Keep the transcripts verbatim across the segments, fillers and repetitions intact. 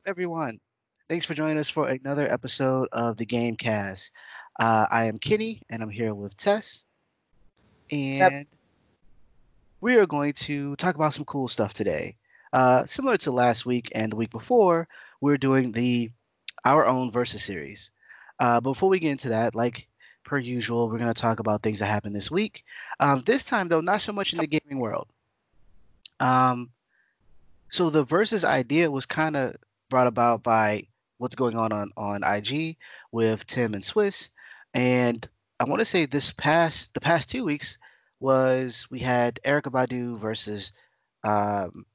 everyone? Thanks for joining us for another episode of the Gamecast. Uh, I am Kenny, and I'm here with Tess, Sup? and we are going to talk about some cool stuff today. Uh, similar to last week and the week before, we're doing the our own versus series. Uh, before we get into that, like per usual, we're going to talk about things that happened this week. Um, this time, though, not so much in the gaming world. Um, So the versus idea was kind of brought about by what's going on on on I G with Tim and Swiss, and I want to say this past the past two weeks was we had Erica Badu versus um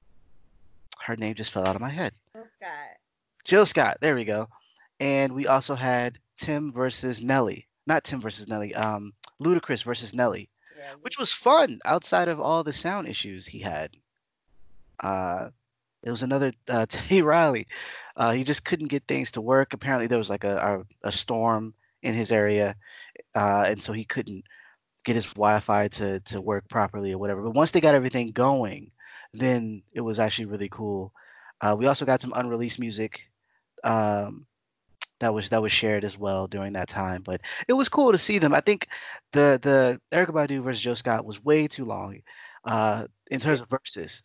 her name just fell out of my head. Oh, Scott. Jill Scott. There we go. And we also had Tim versus Nelly. Not Tim versus Nelly. Um, Ludacris versus Nelly, Yeah, which Luke. was fun outside of all the sound issues he had. Uh, It was another uh, Teddy Riley. Uh, he just couldn't get things to work. Apparently, there was like a a, a storm in his area, uh, and so he couldn't get his Wi-Fi to to work properly or whatever. But once they got everything going, then it was actually really cool. Uh, we also got some unreleased music um, that was that was shared as well during that time. But it was cool to see them. I think the the Erykah Badu versus Joe Scott was way too long uh, in terms of verses.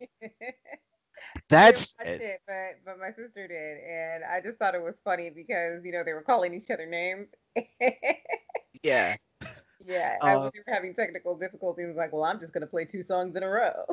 I That didn't watch said, it, but but my sister did, and I just thought it was funny because you know they were calling each other names. yeah. Yeah, I Uh, was they were having technical difficulties. I was like, well, I'm just gonna play two songs in a row.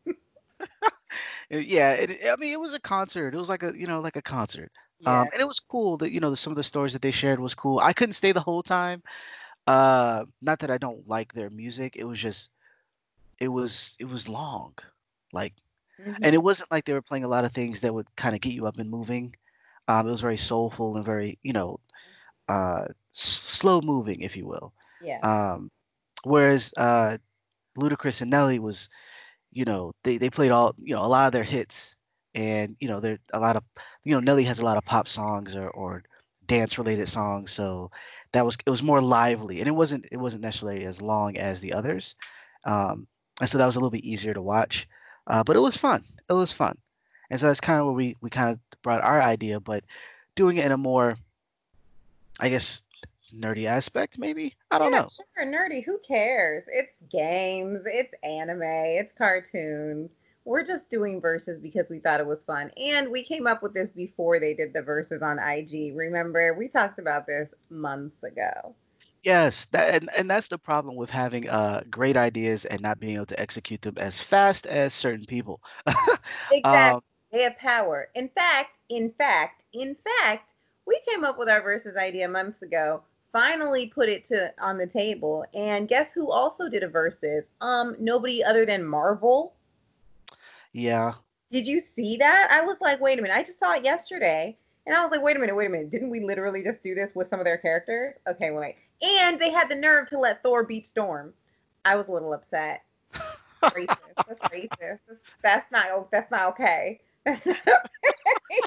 Uh, yeah, it, I mean, it was a concert. It was like a, you know, like a concert. Um, Yeah. and it was cool that, you know, some of the stories that they shared was cool. I couldn't stay the whole time. Uh, not that I don't like their music. It was just, it was, it was long. Like, and Hmm. it wasn't like they were playing a lot of things that would kind of get you up and moving. Um, it was very soulful and very, you know, uh, s- slow moving, if you will. Yeah. Um, whereas uh, Ludacris and Nelly was you know, they they played all, you know, a lot of their hits, and you know, there a lot of, you know, Nelly has a lot of pop songs or or dance related songs, so that was it was more lively, and it wasn't it wasn't necessarily as long as the others, um, and so that was a little bit easier to watch, uh, but it was fun. It was fun, and so that's kind of where we we kind of brought our idea, but doing it in a more, I guess, nerdy aspect, maybe. I don't Yeah, know. sure, nerdy. Who cares? It's games, it's anime, it's cartoons. We're just doing verses because we thought it was fun. And we came up with this before they did the verses on I G. Remember, we talked about this months ago. Yes, that and, and that's the problem with having uh great ideas and not being able to execute them as fast as certain people. Exactly. um, They have power. In fact, in fact, in fact, we came up with our verses idea months ago. Finally put it to on the table. And guess who also did a verses? Um, nobody other than Marvel. yeah, Did you see that? I was like, wait a minute. I just saw it yesterday. And I was like, wait a minute, wait a minute. Didn't we literally just do this with some of their characters? Okay, wait. And they had the nerve to let Thor beat Storm. I was a little upset. Racist. That's racist. That's, that's not that's not okay. That's not okay.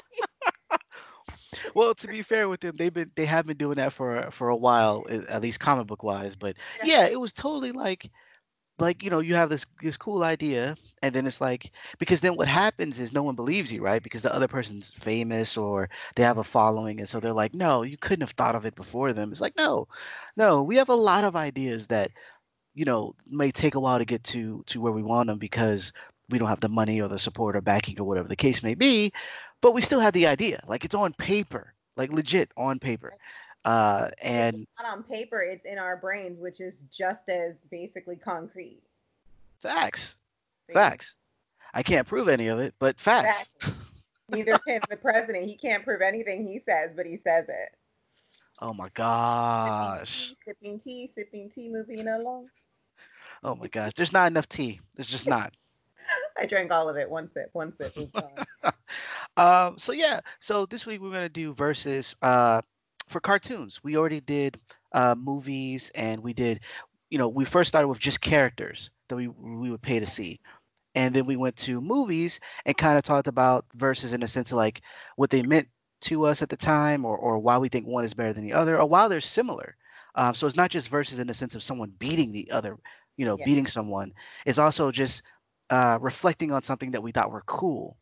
well, to be fair with them, they've been they have been doing that for for a while, a- at least comic book wise. But Yeah. yeah, it was totally like like you know you have this this cool idea, and then it's like because then what happens is no one believes you, right? Because the other person's famous or they have a following, and so they're like, no, you couldn't have thought of it before them. It's like no, no, we have a lot of ideas that you know, may take a while to get to to where we want them because we don't have the money or the support or backing or whatever the case may be, but we still have the idea. Like it's on paper, like legit on paper. Uh, It's and not on paper, it's in our brains, which is just as basically concrete. facts, See? facts. I can't prove any of it, but facts. Exactly. Neither can the president. He can't prove anything he says, but he says it. Oh my Sipping gosh. tea, sipping tea, sipping tea, moving along. Oh my gosh. There's not enough tea. There's just not. I drank all of it. One sip, one sip was gone. Um, so yeah, so this week we're gonna do versus uh for cartoons. We already did uh movies and we did you know, we first started with just characters that we we would pay to see. And then we went to movies and kind of talked about versus in the sense of like what they meant to us at the time or or why we think one is better than the other or why they're similar. Um, so it's not just versus in the sense of someone beating the other, you know, Yeah. beating someone. It's also just uh, reflecting on something that we thought were cool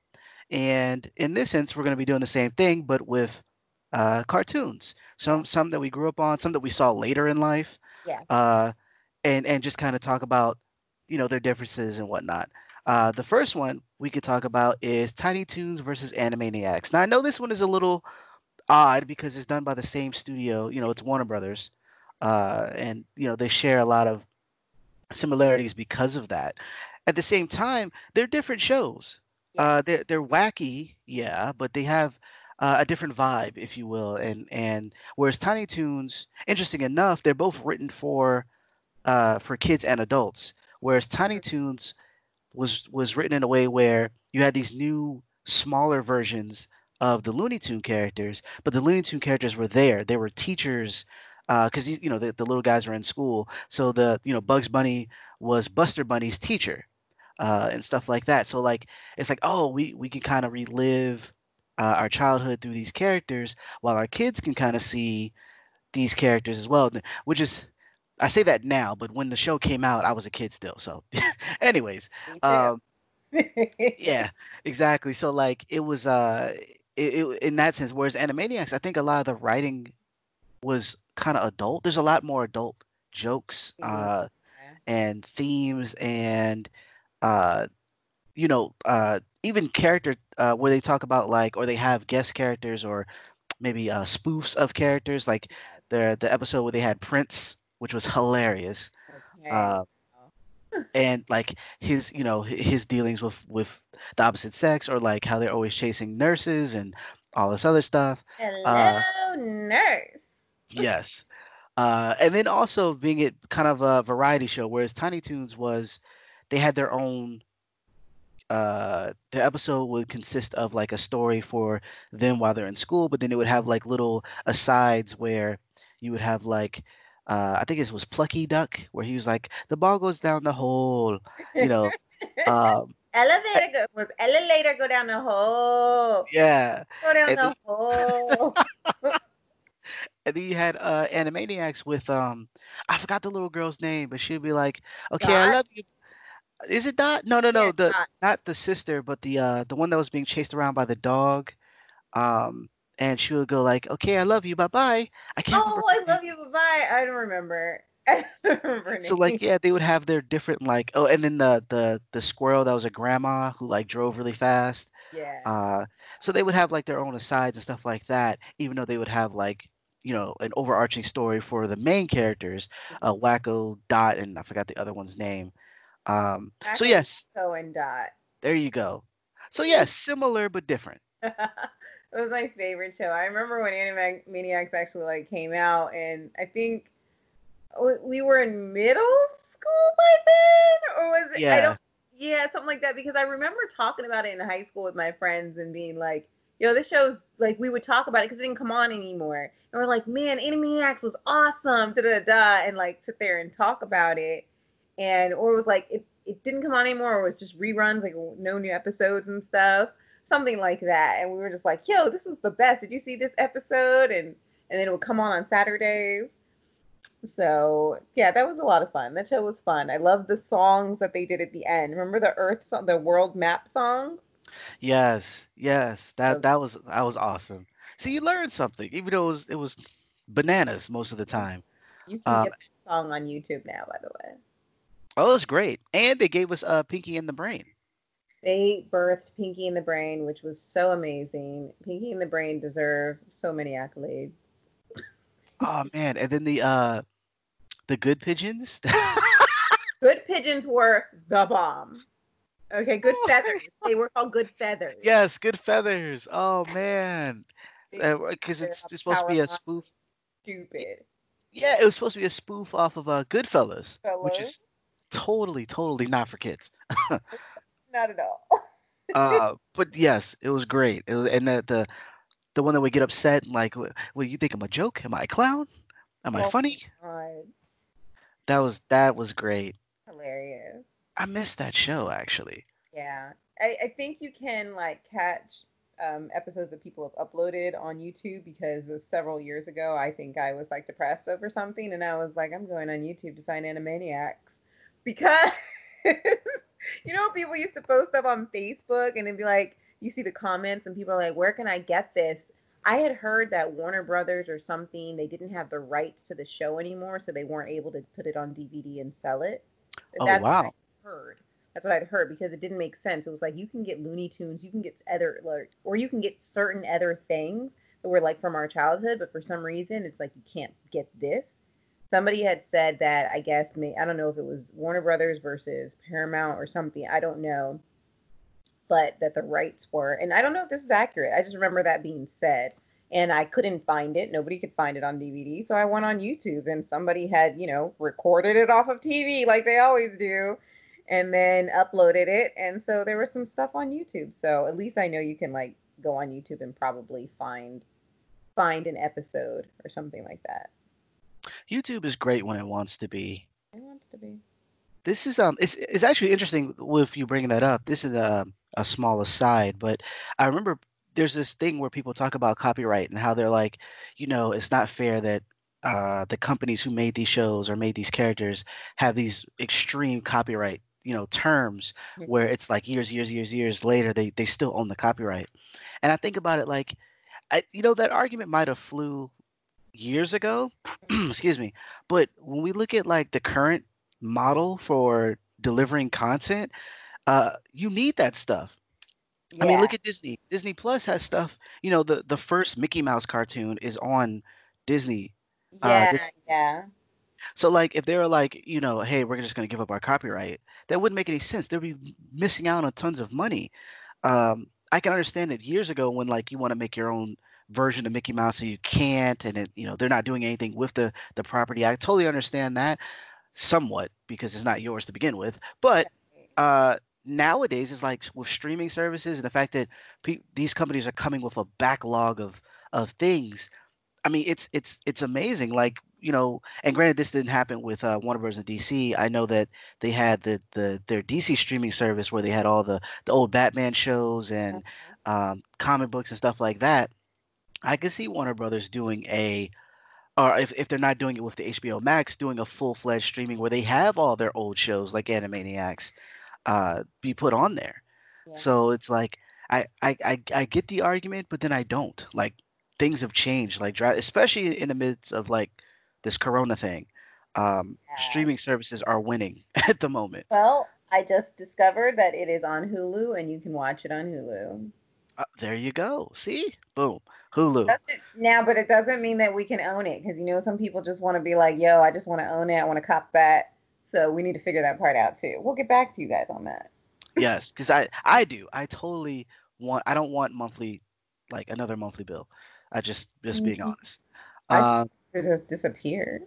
And in this sense, we're going to be doing the same thing, but with uh, cartoons. Yeah. Some some that we grew up on, some that we saw later in life, Yeah. uh, and and just kind of talk about, you know, their differences and whatnot. Uh, the first one we could talk about is Tiny Toons versus Animaniacs. Now I know this one is a little odd because it's done by the same studio. You know, it's Warner Brothers, uh, and you know they share a lot of similarities because of that. At the same time, they're different shows. Yeah. Uh, they're they're wacky, yeah, but they have uh, a different vibe, if you will. And and whereas Tiny Toons, interesting enough, they're both written for uh, for kids and adults. Whereas Tiny Mhm. Toons was was written in a way where you had these new smaller versions of the Looney Tune characters, but the Looney Tune characters were there. They were teachers because you know the, the little guys were in school. So the you know Bugs Bunny was Buster Bunny's teacher uh, and stuff like that. So like it's like oh we we can kind of relive uh, our childhood through these characters, while our kids can kind of see these characters as well, which is I say that now, but when the show came out, I was a kid still. So, anyways, Me too. um, yeah, exactly. So like it was uh it, it in that sense. Whereas Animaniacs, I think a lot of the writing was kind of adult. There's a lot more adult jokes Mhm. uh Yeah. and themes and uh you know uh even character uh where they talk about like or they have guest characters or maybe uh spoofs of characters like Yes. the the episode where they had Prince, which was hilarious. Okay. Uh, and like his you know hi- his dealings with with the opposite sex or like how they're always chasing nurses and all this other stuff uh Hello, nurse. yes uh and then also being it kind of a variety show, whereas Tiny Toons was they had their own uh the episode would consist of like a story for them while they're in school, but then it would have like little asides where you would have like uh I think it was Plucky Duck where he was like the ball goes down the hole, you know. um Elevator go was elevator go down the hole. Yeah, Go down and then, the hole. and then you had uh, Animaniacs with um, I forgot the little girl's name, but she'd be like, "Okay, I Dot. love you." Is it Dot? No, no, Yeah, no. The dot. not the sister, but the uh, the one that was being chased around by the dog. Um, and she would go like, "Okay, I love you. Bye bye." I can't remember Oh, her I name. love you. Bye bye. I don't remember. I don't remember So name. like, yeah, they would have their different like, oh, and then the the the squirrel that was a grandma who like drove really fast. Yeah. Uh, so they would have like their own asides and stuff like that, even though they would have like, you know, an overarching story for the main characters, uh, Mhm. Wacko, Dot, and I forgot the other one's name. Um, so Taco yes, Taco and Dot. there you go. So yes, similar but different. It was my favorite show. I remember when Animaniacs actually like came out, and I think we were in middle school by then, or was it? I Yeah, don't. Yeah, something like that. Because I remember talking about it in high school with my friends and being like, "Yo, this show's like." We would talk about it because it didn't come on anymore, and we're like, "Man, Animaniacs was awesome!" Da da da, and like sit there and talk about it, and or it was like it it didn't come on anymore, or it was just reruns, like no new episodes and stuff, something like that. And we were just like, "Yo, this was the best! Did you see this episode?" And and then it would come on on Saturdays. So yeah, that was a lot of fun. That show was fun. I love the songs that they did at the end. Remember the Earth song, the World Map song? yes, yes. That So that was that was awesome. See, you learned something, even though it was it was bananas most of the time. you can Um, get that song on YouTube now, by the way. oh, it was great, and they gave us uh, Pinky and the Brain. They birthed Pinky and the Brain, which was so amazing. Pinky and the Brain deserve so many accolades. Oh man, and then the uh the Good Pigeons. Good pigeons were the bomb. Okay, good feathers. They were called good feathers. Yes, Good Feathers. Oh man, They because they're it's, it's supposed to be a Powerpuff spoof. Y- stupid Yeah, it was supposed to be a spoof off of uh, Goodfellas, which fellows. is totally, totally not for kids. Not at all. Uh, but yes, it was great. It was, and the, the the one that would get upset and like, "Wh- what you think I'm a joke? Am I a clown? Am I Oh funny?" my god. That was that was great. Hilarious. I missed that show actually. Yeah, I, I think you can like catch um, episodes that people have uploaded on YouTube because uh, several years ago, I think I was like depressed over something, and I was like, I'm going on YouTube to find Animaniacs because you know people used to post stuff on Facebook and it'd be like you see the comments and people are like, where can I get this? I had heard that Warner Brothers or something, they didn't have the rights to the show anymore, so they weren't able to put it on D V D and sell it. Oh That's what I wow. heard. That's what I'd heard because it didn't make sense. It was like you can get Looney Tunes, you can get other like, or you can get certain other things that were like from our childhood, but for some reason it's like you can't get this. Somebody had said that I guess may I don't know if it was Warner Brothers versus Paramount or something. I don't know, but that the rights were, and I don't know if this is accurate. I just remember that being said, and I couldn't find it. Nobody could find it on D V D, so I went on YouTube, and somebody had, you know, recorded it off of T V like they always do, and then uploaded it, and so there was some stuff on YouTube. So at least I know you can like go on YouTube and probably find find an episode or something like that. YouTube is great when it wants to be. It wants to be. This is um, it's it's actually interesting with you bringing that up. This is a a small aside, but I remember there's this thing where people talk about copyright and how they're like, you know, it's not fair that uh, the companies who made these shows or made these characters have these extreme copyright, you know, terms where it's like years, years, years, years later they they still own the copyright. And I think about it like, I, you know, that argument might have flew years ago, excuse me, but when we look at like the current model for delivering content, uh, you need that stuff. I mean, Yeah, look at Disney. Disney Plus has stuff. You know, the the first Mickey Mouse cartoon is on Disney. Uh, yeah, this, yeah. so like, if they were like, you know, hey, we're just gonna give up our copyright, that wouldn't make any sense. They'd be missing out on tons of money. Um, I can understand it years ago when like you want to make your own version of Mickey Mouse and you can't, and it, you know, they're not doing anything with the the property. I totally understand that somewhat because it's not yours to begin with. But uh, nowadays, it's like with streaming services and the fact that pe- these companies are coming with a backlog of of things. I mean, it's it's it's amazing. Like, you know, and granted, this didn't happen with uh, Warner Bros. And D C. I know that they had the the their D C streaming service where they had all the the old Batman shows and um, comic books and stuff like that. I could see Warner Brothers doing a, or if, if they're not doing it with the H B O Max, doing a full fledged streaming where they have all their old shows like Animaniacs uh, be put on there. Yeah. So it's like I, I I I get the argument, but then I don't. Like things have changed, like dra- especially in the midst of like this Corona thing. Um, Yeah. streaming services are winning at the moment. Well, I just discovered that it is on Hulu and you can watch it on Hulu. Uh, there you go. See, boom, Hulu. Does it now, but it doesn't mean that we can own it because you know some people just want to be like, "Yo, I just want to own it. I want to cop that." So we need to figure that part out too. We'll get back to you guys on that. Yes, because I I do. I totally want. I don't want monthly, like another monthly bill. I just just being Mhm. honest. I just Um, it just disappeared.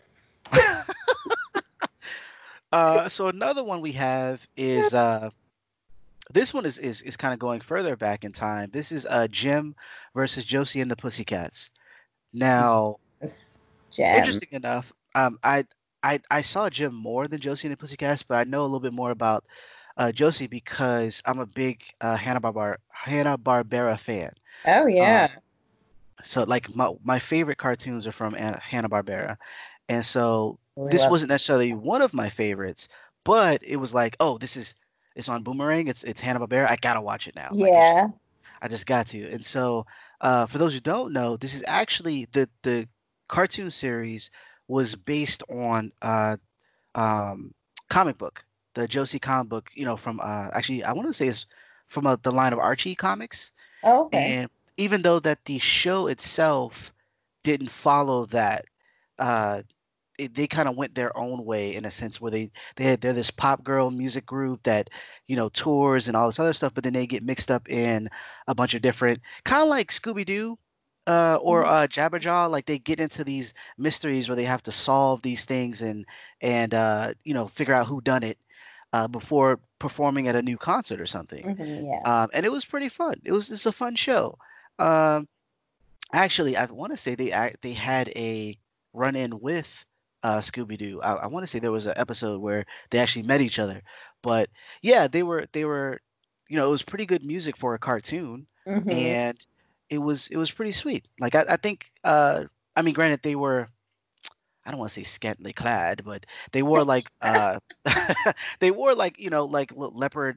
uh, so another one we have is uh, this one is is, is kind of going further back in time. This is uh, Jim versus Josie and the Pussycats. Now, This gem. interesting enough, um, I I I saw Jim more than Josie and the Pussycats, but I know a little bit more about uh, Josie because I'm a big uh, Hanna Barbera Hanna Barbera fan. Oh Um, yeah. so like my my favorite cartoons are from Hanna Barbera, and so We this love. wasn't necessarily one of my favorites, but it was like, oh, this is it's on Boomerang. It's it's Hanna Barbera. I gotta watch it now. Like it's Yeah. I just got to. And so, uh, for those who don't know, this is actually the the cartoon series was based on uh, um, comic book, the Josie comic book. You know, from uh, actually I want to say it's from uh, the line of Archie comics. Oh, okay. And even though that the show itself didn't follow that, uh, it, they kind of went their own way in a sense where they they had they're this pop girl music group that you know tours and all this other stuff, but then they get mixed up in a bunch of different kind of like Scooby Doo. Uh, or Mhm. uh, Jabberjaw, like they get into these mysteries where they have to solve these things and and uh, you know figure out who done it uh, before performing at a new concert or something. Mhm, yeah. Um, and it was pretty fun. It was just a fun show. Um, Actually, I want to say they act they had a run-in with uh, Scooby Doo. I, I want to say there was an episode where they actually met each other. But yeah, they were they were, you know, it was pretty good music for a cartoon, Mhm. and it was it was pretty sweet. Like I, I think, uh, I mean, granted they were I don't want to say scantily clad, but they wore like uh, they wore like you know like le- leopard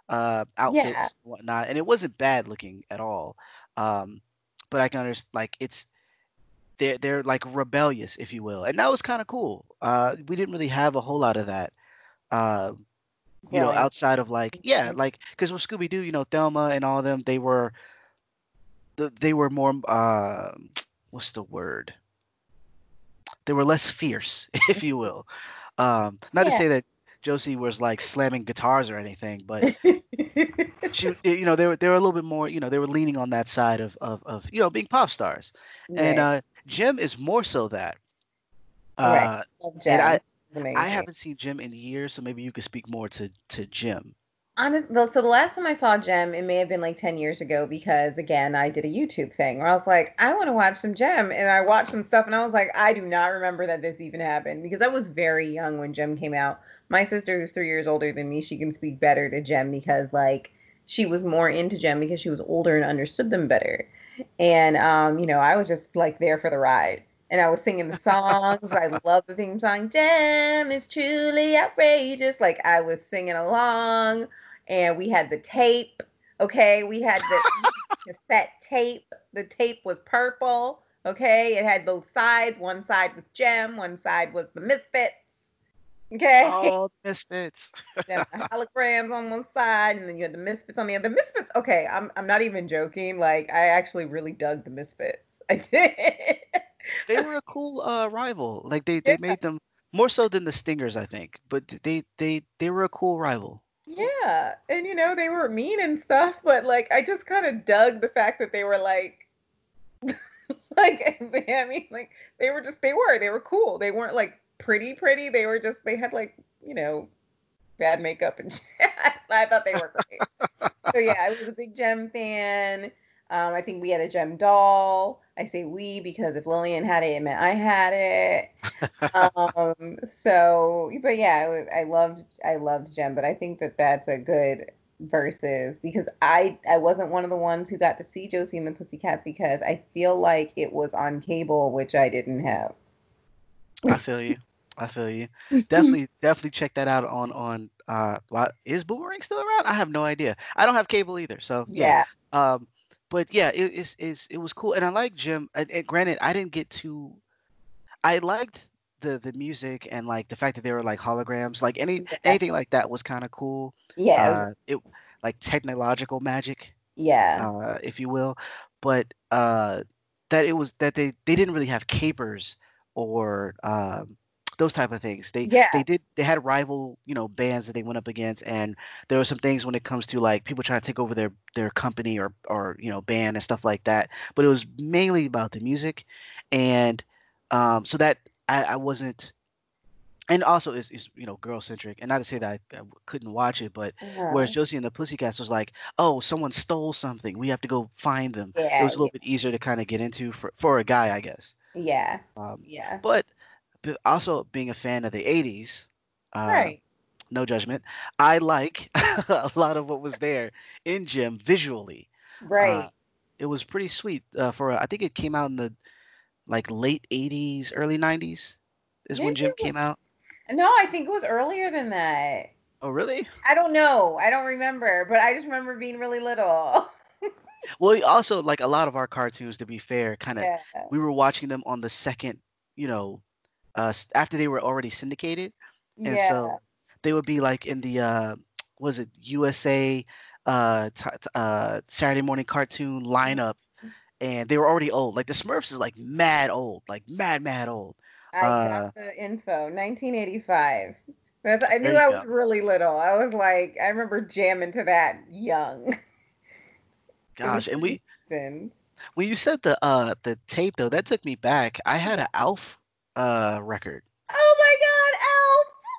uh, Yeah. outfits, and whatnot, and it wasn't bad looking at all. Um, but I can understand, like it's they're they're like rebellious, if you will, and that was kind of cool. Uh, we didn't really have a whole lot of that. Uh, you know, Growing. outside of like yeah, like because with Scooby Doo, you know, Thelma and all of them, they were the they were more uh, what's the word? They were less fierce, if you will. Um, not to Yeah. say that Josie was like slamming guitars or anything, but she, you know, they were they were a little bit more, you know, they were leaning on that side of of, of you know being pop stars, and Right. uh, Jim is more so that. Right. Uh, Love and Gem. I It's I amazing. haven't seen Jim in years, so maybe you could speak more to to Jim. Honest, well, so the last time I saw Gem, it may have been like ten years ago because again, I did a YouTube thing where I was like, I want to watch some Gem. And I watched some stuff and I was like, I do not remember that this even happened because I was very young when Gem came out. My sister who's three years older than me, she can speak better to Gem because like she was more into Gem because she was older and understood them better. And um, you know, I was just like there for the ride. And I was singing the songs. I love the theme song. Gem is truly outrageous. Like I was singing along and we had the tape. Okay, we had the cassette tape. The tape was purple. Okay, it had both sides. One side was Gem, one side was the Misfits. Okay, Oh, Misfits. then the holograms on one side, and then you had the Misfits on the other. The Misfits. Okay, I'm I'm not even joking. Like I actually really dug the Misfits. I did. They were a cool uh rival. Like they Yeah, they made them more so than the Stingers, I think. But they they they were a cool rival. yeah, and you know they were mean and stuff, but like I just kind of dug the fact that they were like like I mean, like they were just they were they were cool. They weren't like pretty pretty. They were just they had like you know bad makeup and shit. I thought they were great. So yeah, I was a big Gem fan. Um, I think we had a Gem doll. I say we because if Lillian had it, it meant I had it. Um, so, but yeah, I, was, I loved I loved Gem, but I think that that's a good versus because I I wasn't one of the ones who got to see Josie and the Pussycats because I feel like it was on cable, which I didn't have. I feel you. I feel you. Definitely definitely check that out on on uh wha- is Boomerang still around? I have no idea. I don't have cable either. So, yeah. Yeah, Um but yeah, it is is it was cool and I like Jim. And, and granted, I didn't get to I liked the the music and like the fact that they were like holograms. Like any yeah, anything like that was kind of cool. yeah, it was, Uh it like technological magic, yeah, uh if you will. But uh that it was that they they didn't really have capers or um those type of things. They yeah, they did they had rival, you know, bands that they went up against, and there were some things when it comes to like people trying to take over their their company or or you know band and stuff like that. But it was mainly about the music, and um so that I, I wasn't, and also it's, it's you know girl centric, and not to say that I, I couldn't watch it, but whereas uh, Josie and the Pussycats was like, oh, someone stole something, we have to go find them. It yeah, was a yeah, little bit easier to kind of get into for for a guy, I guess. yeah, um yeah. but, but also being a fan of the eighties, uh Right, no judgment, I like a lot of what was there in Jim visually. uh right. it was pretty sweet. Uh for I think it came out in the like late eighties, early nineties is when Maybe Jim it was, came out. no, I think it was earlier than that. Oh, really? I don't know. I don't remember, but I just remember being really little. Well, we also like a lot of our cartoons, to be fair, kind of Yeah. we were watching them on the second, you know, uh, s- after they were already syndicated, and Yeah. so they would be like in the uh, was it U S A uh, t- t- uh, Saturday morning cartoon lineup, and they were already old. Like the Smurfs is like mad old, like mad mad old. I got Uh, the info. nineteen eighty-five. That's I there knew you I was go. really little. I was like, I remember jamming to that young. It was Gosh, and three we seasons. when you said the uh the tape though, that took me back. I had an Alf uh record. Oh my God,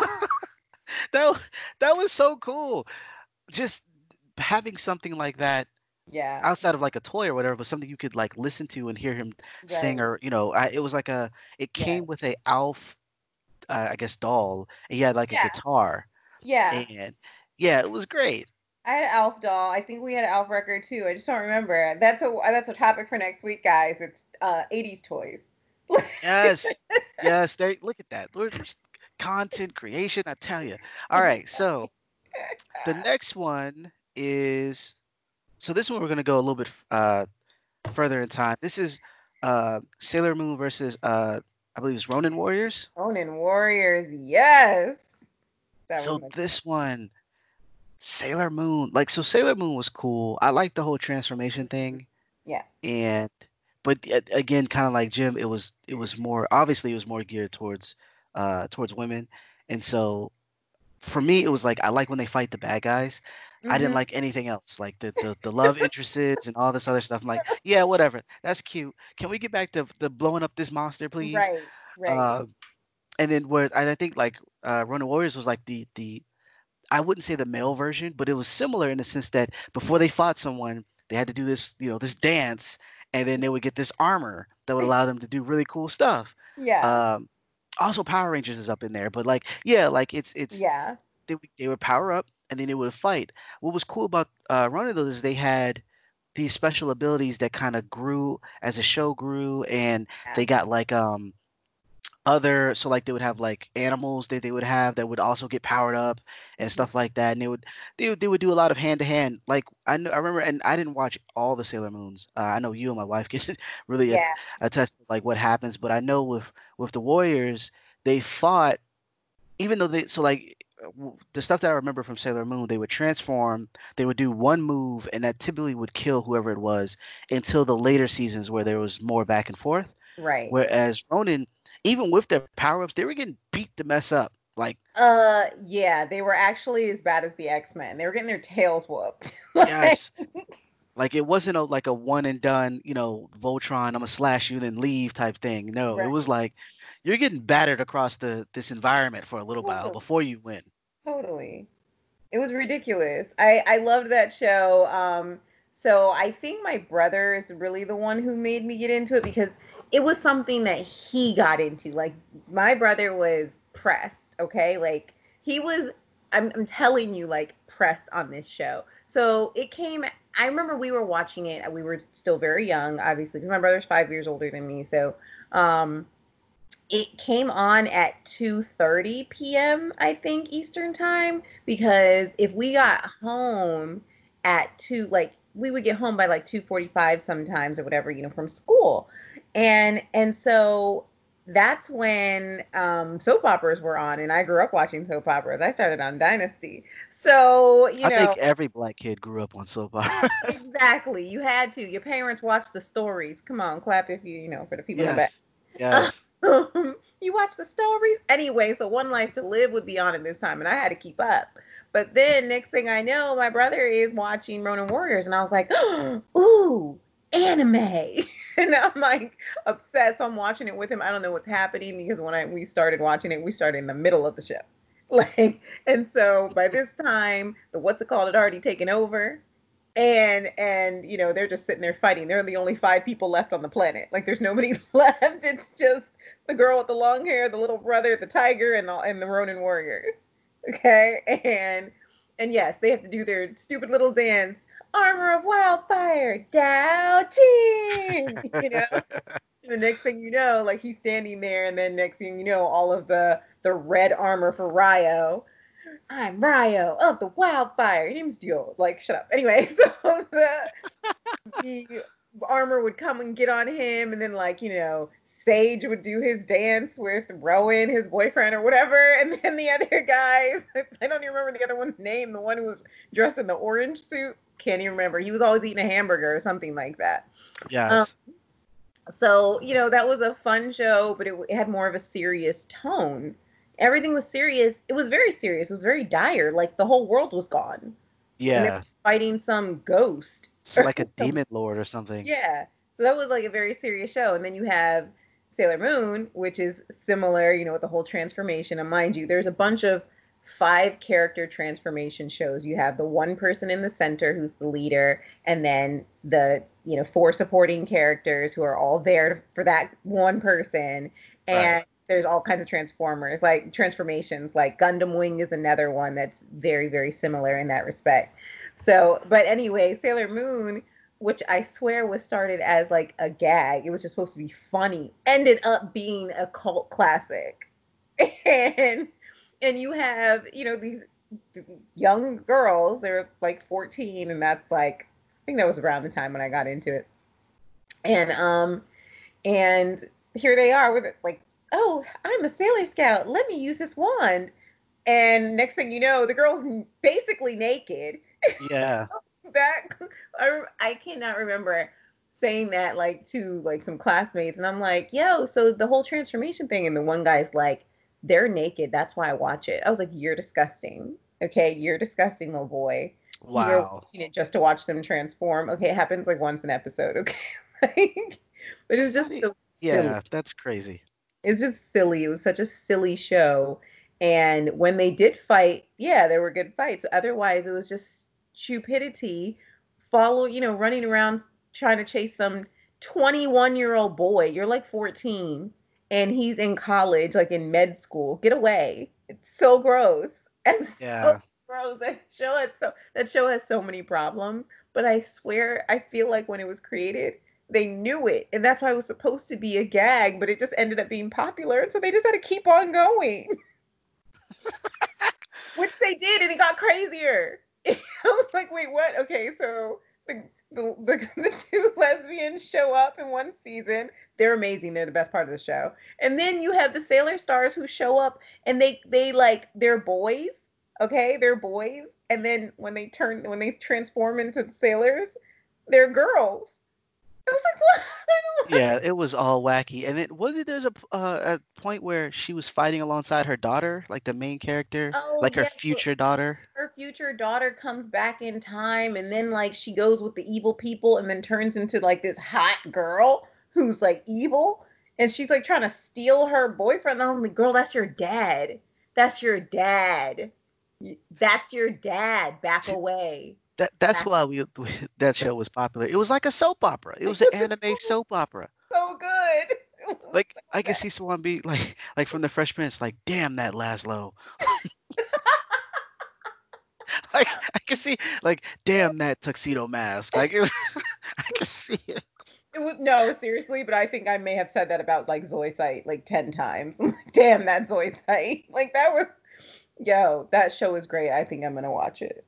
That wa- that was so cool. Just having something like that Elf! Yeah. outside of like a toy or whatever, but something you could like listen to and hear him sing, Right. or you know, I, it was like a it Yeah. came with a Alf, uh, I guess doll, and he had like a Yeah. guitar, Yeah. and yeah, it was great. I had an Alf doll. I think we had an Alf record too. I just don't remember. That's a that's a topic for next week, guys. It's uh eighties toys. Yes, yes. They look at that. We're just content creation, I tell you. All right, so. The next one is so this one we're gonna go a little bit uh further in time. This is uh Sailor Moon versus uh I believe it's Ronin Warriors. Ronin Warriors, yes. That was So my this one, Sailor Moon, like so Sailor Moon was cool. I like the whole transformation thing, yeah. and but a- again, kind of like Jim, it was it was more obviously it was more geared towards uh towards women, and so for me it was like I like when they fight the bad guys. I didn't hmm like anything else, like the the the love interests and all this other stuff. I'm like, yeah, whatever, that's cute. Can we get back to the blowing up this monster, please? Right, right. Uh, and then where I I think like uh, Ronin Warriors was like the the I wouldn't say the male version, but it was similar in the sense that before they fought someone, they had to do this, you know, this dance, and then they would get this armor that would allow them to do really cool stuff. Yeah, Um, Also, Power Rangers is up in there, but like, yeah, like it's it's yeah. they would- they would power up and then they would fight. What was cool about uh, Running those is they had these special abilities that kind of grew as the show grew, and Yeah. they got like um other so like they would have like animals that they would have that would also get powered up and Mhm. stuff like that, and they would they would, they would do a lot of hand to hand, like I know I remember, and I didn't watch all the Sailor Moons. uh, I know you and my wife can really at- Yeah, attest to like what happens, but I know with with the Warriors they fought, even though they so like uh, w- the stuff that I remember from Sailor Moon, they would transform, they would do one move, and that typically would kill whoever it was until the later seasons where there was more back and forth. right. Whereas Ronin, even with their power ups, they were getting beat to mess up. Like, Uh, yeah, they were actually as bad as the X-Men. They were getting their tails whooped. Like, yes, like it wasn't a like a one and done, you know, Voltron, I'm gonna slash you then leave type thing. No, it right. was like you're getting battered across the this environment for a little while Totally. before you win. Totally. It was ridiculous. I I loved that show. Um, so I think my brother is really the one who made me get into it because it was something that he got into. Like my brother was pressed, okay? Like he was I'm I'm telling you like pressed on this show. So it came I remember we were watching it. We were still very young, obviously, because my brother's five years older than me. So um it came on at two thirty p m I think Eastern time because if we got home at two like we would get home by like two forty-five sometimes or whatever, you know, from school. And and so that's when um soap operas were on and I grew up watching soap operas. I started on Dynasty. So, you I know, think every black kid grew up on soap operas. exactly. You had to. Your parents watched the stories. Come on, clap if you, you know, for the people in the back. Yes, yes. Um, you watch the stories anyway. So One Life to Live would be on at this time, and I had to keep up. But then next thing I know, my brother is watching Ronin Warriors, and I was like, "Ooh, anime!" And I'm like obsessed. So I'm watching it with him. I don't know what's happening because when I we started watching it, we started in the middle of the show, like. And so by this time, the what's it called had already taken over, and and you know they're just sitting there fighting. They're the only five people left on the planet. Like there's nobody left. It's just the girl with the long hair, the little brother, the tiger, and all, and the Ronin warriors. Okay, and and yes, they have to do their stupid little dance. Armor of Wildfire, Dao Jin. You know, the next thing you know, like he's standing there, and then next thing you know, all of the the red armor for Ryo. I'm Ryo of the Wildfire. Your name's Dio. Like, shut up. Anyway, so the the armor would come and get on him, and then like you know, Sage would do his dance with Rowan, his boyfriend, or whatever, and then the other guys. I don't even remember the other one's name. The one who was dressed in the orange suit. Can't even remember. He was always eating a hamburger or something like that. Um, Yes. so you know that was a fun show, but it, it had more of a serious tone. Everything was serious. It was very serious. It was very dire. Like the whole world was gone, and they were Yeah. fighting some ghost So or like a some. demon lord or something. Yeah. So that was like a very serious show. And then you have Sailor Moon, which is similar, you know, with the whole transformation. And mind you, there's a bunch of five character transformation shows. You have the one person in the center who's the leader, and then the, you know, four supporting characters who are all there for that one person. Right. And there's all kinds of transformers, like transformations, like Gundam Wing is another one that's very, very similar in that respect. So, but anyway, Sailor Moon, which I swear was started as like a gag. It was just supposed to be funny. Ended up being a cult classic. And and you have, you know, these young girls. They were like fourteen, and that's like I think that was around the time when I got into it. And um and here they are with it like, oh, I'm a Sailor Scout. Let me use this wand. And next thing you know, the girl's basically naked. Yeah. that I, I cannot remember saying that like to like some classmates, and I'm like, yo, so the whole transformation thing, and the one guy's like, they're naked, that's why I watch it. I was like, you're disgusting. Okay, you're disgusting, little boy. You were Wow. watching it just to watch them transform. Okay, it happens like once an episode. Okay, like, but it's just Funny. so silly. Yeah, that's crazy. It's just silly. It was such a silly show. And when they did fight, yeah, there were good fights. Otherwise, it was just stupidity. Follow, you know, running around trying to chase some twenty-one year old boy. You're like fourteen and he's in college, like in med school. Get away. It's so gross. And so Yeah. gross. That show has so that show has so many problems. But I swear, I feel like when it was created, they knew it, and that's why it was supposed to be a gag, but it just ended up being popular, and so they just had to keep on going. Which they did, and it got crazier. I was like, wait, what? Okay, so the, the the the two lesbians show up in one season. They're amazing. They're the best part of the show. And then you have the Sailor Stars who show up, and they they like they're boys. Okay, they're boys, and then when they turn when they transform into the sailors, they're girls. I was like, what? Yeah, it was all wacky. And it wasn't there's a p- uh, a point where she was fighting alongside her daughter, like the main character, Oh like her yeah, so future daughter. her future daughter comes back in time, and then like she goes with the evil people and then turns into like this hot girl who's like evil, and she's like trying to steal her boyfriend. I'm like, girl, that's your dad. That's your dad. That's your dad. Back See, away. that that's Back. why we, we that show was popular. It was like a soap opera. It was an anime soap opera. So good. It was Like so I could bad. see someone be like like from the Fresh Prince, like, damn that Laszlo. Like I could see like damn that tuxedo mask. Like it was, I could see it. It was no, seriously, but I think I may have said that about like Zoe Sight like ten times. Damn that Zoe Sight. Like that was yo, that show is great. I think I'm gonna watch it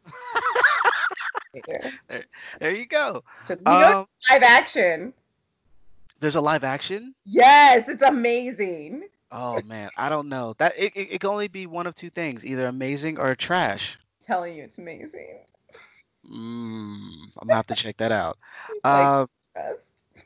later. There, there you go. So, you know, Um, live action. there's a live action. Yes, it's amazing. Oh man, I don't know. That it, it, it can only be one of two things, either amazing or trash. I'm telling you, it's amazing. Mm, I'm gonna have to check that out. It's like Um, trust.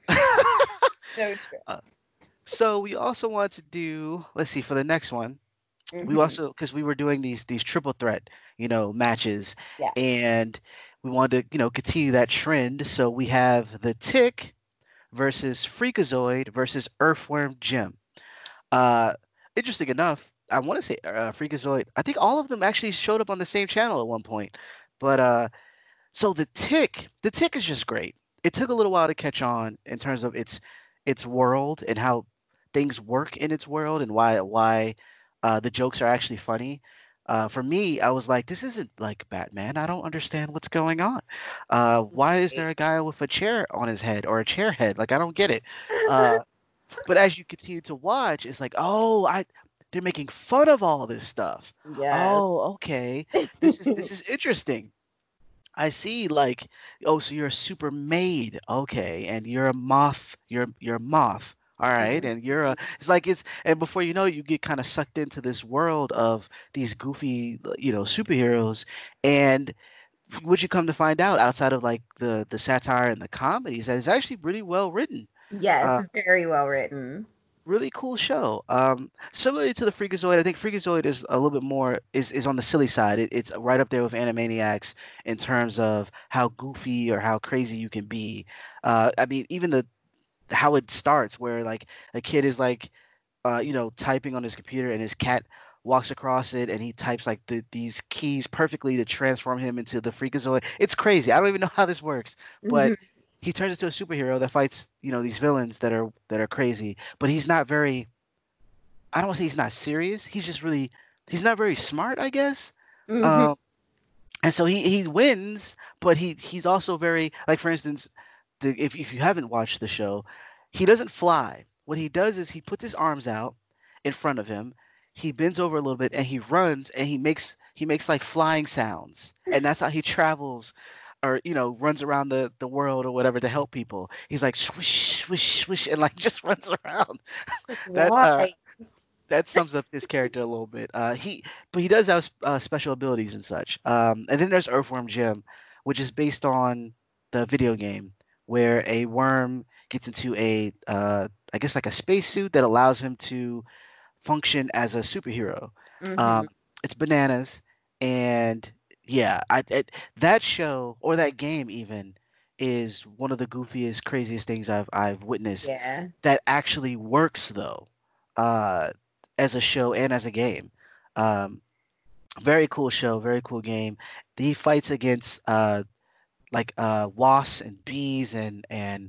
No trust. uh, so we also want to do, let's see, for the next one, we Hmm. also because we were doing these these triple threat, you know, matches, Yeah. and we wanted to, you know, continue that trend. So we have the Tick versus Freakazoid versus Earthworm Jim. Uh, interesting enough, I want to say uh, Freakazoid. I think all of them actually showed up on the same channel at one point. But uh, so the Tick, the Tick is just great. It took a little while to catch on in terms of its its world and how things work in its world and why why uh, the jokes are actually funny. Uh, for me, I was like, this isn't like Batman. I don't understand what's going on. Uh, why is there a guy with a chair on his head or a chair head? Like, I don't get it. Uh, but as you continue to watch, it's like, oh, I they're making fun of all this stuff. Yes. Oh, okay. This is this is interesting. I see, like, oh, so you're a super maid, okay, and you're a moth, you're you're a moth, all right, Mhm. and you're a. It's like it's, and before you know, it, you get kind of sucked into this world of these goofy, you know, superheroes, and what you come to find out, outside of like the the satire and the comedies, that it's actually really well written. Yes, Uh, it's very well written. really cool show. Um, similarly to the Freakazoid, I think Freakazoid is a little bit more is is on the silly side. It, it's right up there with Animaniacs in terms of how goofy or how crazy you can be. Uh, I mean, even the how it starts, where like a kid is like, uh, you know, typing on his computer and his cat walks across it and he types like the, these keys perfectly to transform him into the Freakazoid. It's crazy. I don't even know how this works, but Mhm. he turns into a superhero that fights, you know, these villains that are that are crazy. But he's not very. I don't want to say he's not serious. He's just really. He's not very smart, I guess. Mhm. Um, and so he he wins, but he he's also very like for instance, the if if you haven't watched the show, he doesn't fly. What he does is he puts his arms out in front of him. he bends over a little bit and he runs and he makes he makes like flying sounds, and that's how he travels, or you know runs around the the world or whatever to help people. He's like swish swish swish and like just runs around. Like, That uh why? that sums up his character a little bit. Uh, he but he does have uh, special abilities and such. Um, and then there's Earthworm Jim, which is based on the video game where a worm gets into a uh, I guess like a spacesuit that allows him to function as a superhero. Mm-hmm. Um, it's bananas, and yeah, I it, that show or that game even is one of the goofiest, craziest things I've I've witnessed Yeah. that actually works though, uh, as a show and as a game. Um, Very cool show, very cool game. He fights against uh, like uh wasps and bees and and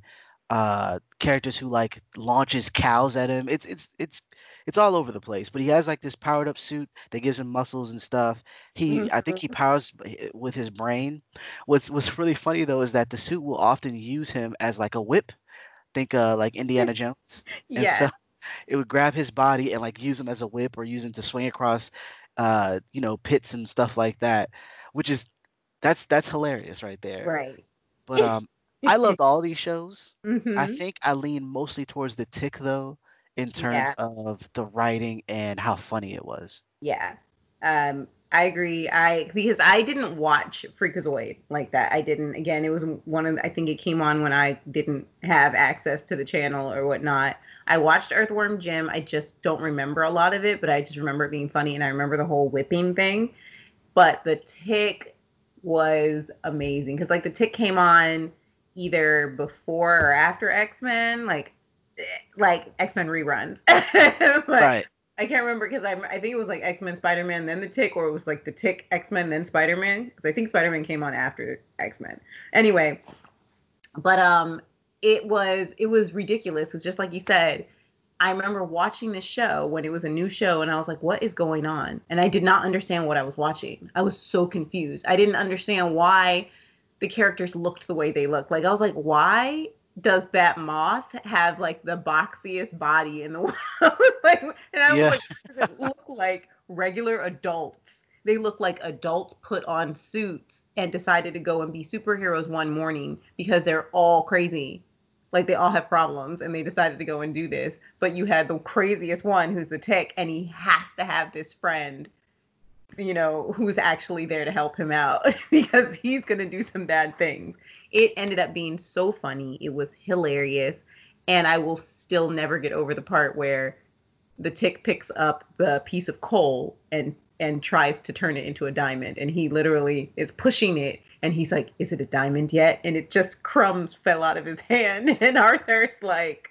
uh characters who like launches cows at him. It's it's it's it's all over the place. But he has like this powered up suit that gives him muscles and stuff. He I think he Mm-hmm. powers b- with his brain. What's what's really funny though is that the suit will often use him as like a whip. Think uh like Indiana Jones. And so Yes. it would grab his body and like use him as a whip or use him to swing across uh you know pits and stuff like that, which is that's that's hilarious right there. Right. But um, I loved all these shows. I Mm-hmm. think I lean mostly towards the Tick though, in terms Yeah. of the writing and how funny it was. Yeah. Um, I agree. I because I didn't watch Freakazoid like that. I didn't. Again, it was one of. I think it came on when I didn't have access to the channel or whatnot. I watched Earthworm Jim. I just don't remember a lot of it, but I just remember it being funny, and I remember the whole whipping thing. But the Tick was amazing because like the Tick came on either before or after X Men, like eh, like X Men reruns. But Right. I can't remember because I I think it was like X Men, Spider Man, then the Tick, or it was like the Tick, X Men, then Spider Man. Because I think Spider Man came on after X Men. Anyway, but um, it was it was ridiculous. It's just like you said. I remember watching this show when it was a new show, and I was like, "What is going on?" And I did not understand what I was watching. I was so confused. I didn't understand why the characters looked the way they looked. Like I was like, "Why does that moth have like the boxiest body in the world?" Like, and I was Yeah. like, "Does it look like regular adults?" They look like adults put on suits and decided to go and be superheroes one morning because they're all crazy, like they all have problems and they decided to go and do this. But you had the craziest one who's the Tick, and he has to have this friend, you know, who's actually there to help him out because he's going to do some bad things. It ended up being so funny. It was hilarious. And I will still never get over the part where the Tick picks up the piece of coal and and tries to turn it into a diamond, and he literally is pushing it, and he's like, is it a diamond yet? And it just crumbs fell out of his hand, and Arthur's like,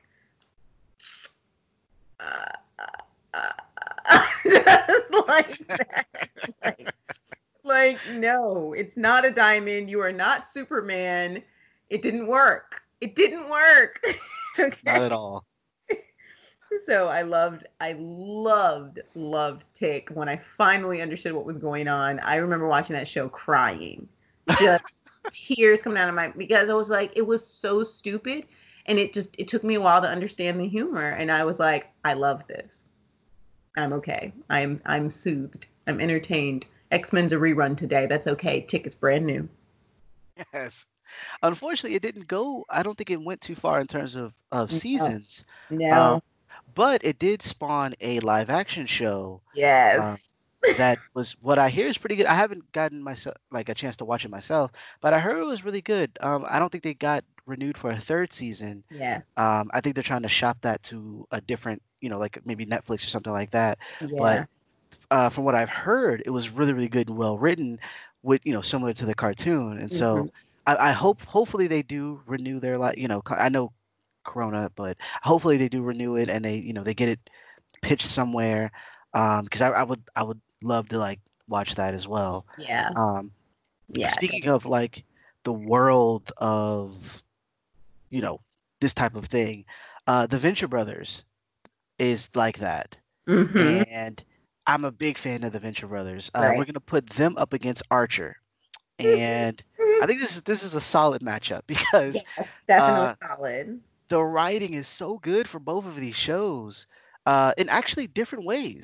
uh, uh, uh, just like that. like, like no, it's not a diamond, you are not Superman, it didn't work, it didn't work. Not Okay. at all. So I loved, I loved, loved Tick. When I finally understood what was going on, I remember watching that show crying, just tears coming out of my, because I was like, it was so stupid, and it just it took me a while to understand the humor, and I was like, I love this. I'm okay. I'm I'm soothed. I'm entertained. X Men's a rerun today. That's okay. Tick is brand new. Yes. Unfortunately, it didn't go. I don't think it went too far in terms of of No, seasons. Um, no, but it did spawn a live action show. Uh, yes, that was what I hear is pretty good. I haven't gotten myself like a chance to watch it myself, but I heard it was really good. Um, I don't think they got renewed for a third season. yeah, Um, I think they're trying to shop that to a different, you know, like maybe Netflix or something like that. But yeah. uh, from what I've heard, it was really, really good and well written, with you know, similar to the cartoon. And Hmm. so I, I hope, hopefully, they do renew their like, you know, co- I know Corona, but hopefully they do renew it and they, you know, they get it pitched somewhere. Um, because I, I would, I would love to like watch that as well. Yeah, Um, yeah, Speaking of like the world of, you know, this type of thing, uh, the Venture Brothers is like that. hmm, And I'm a big fan of the Venture Brothers. Uh, we're right. gonna put them up against Archer, and I think this is this is a solid matchup because Yes, definitely uh, solid. the writing is so good for both of these shows, uh, in actually different ways.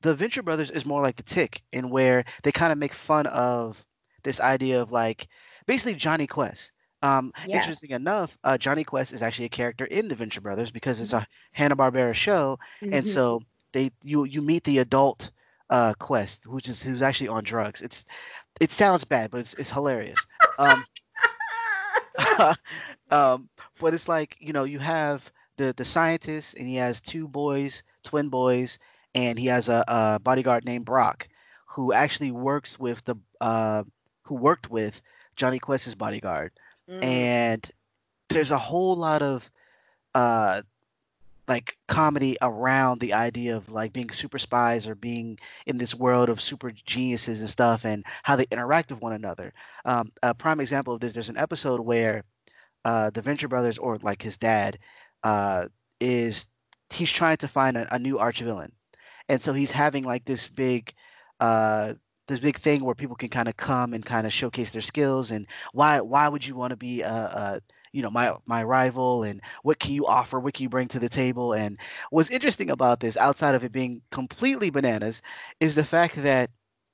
the Venture Brothers is more like the Tick, in where they kind of make fun of this idea of like basically Johnny Quest. Um, Yes. interesting enough, uh, Johnny Quest is actually a character in the Venture Brothers because it's a Hanna Barbera show, and Mm-hmm. so they you you meet the adult uh, Quest, which is who's actually on drugs. It's it sounds bad, but it's it's hilarious. Um, um, but it's like you know you have the the scientist, and he has two boys, twin boys, and he has a, a bodyguard named Brock, who actually works with the uh, who worked with Johnny Quest's bodyguard, Mm. and there's a whole lot of uh like comedy around the idea of like being super spies or being in this world of super geniuses and stuff and how they interact with one another. Um, a prime example of this, there's an episode where uh, the Venture Brothers, or like his dad, uh, is he's trying to find a, a new arch villain, and so he's having like this big, uh, this big thing where people can kind of come and kind of showcase their skills and why why would you want to be a, a you know my my rival, and what can you offer, what can you bring to the table. And what's interesting about this, outside of it being completely bananas, is the fact that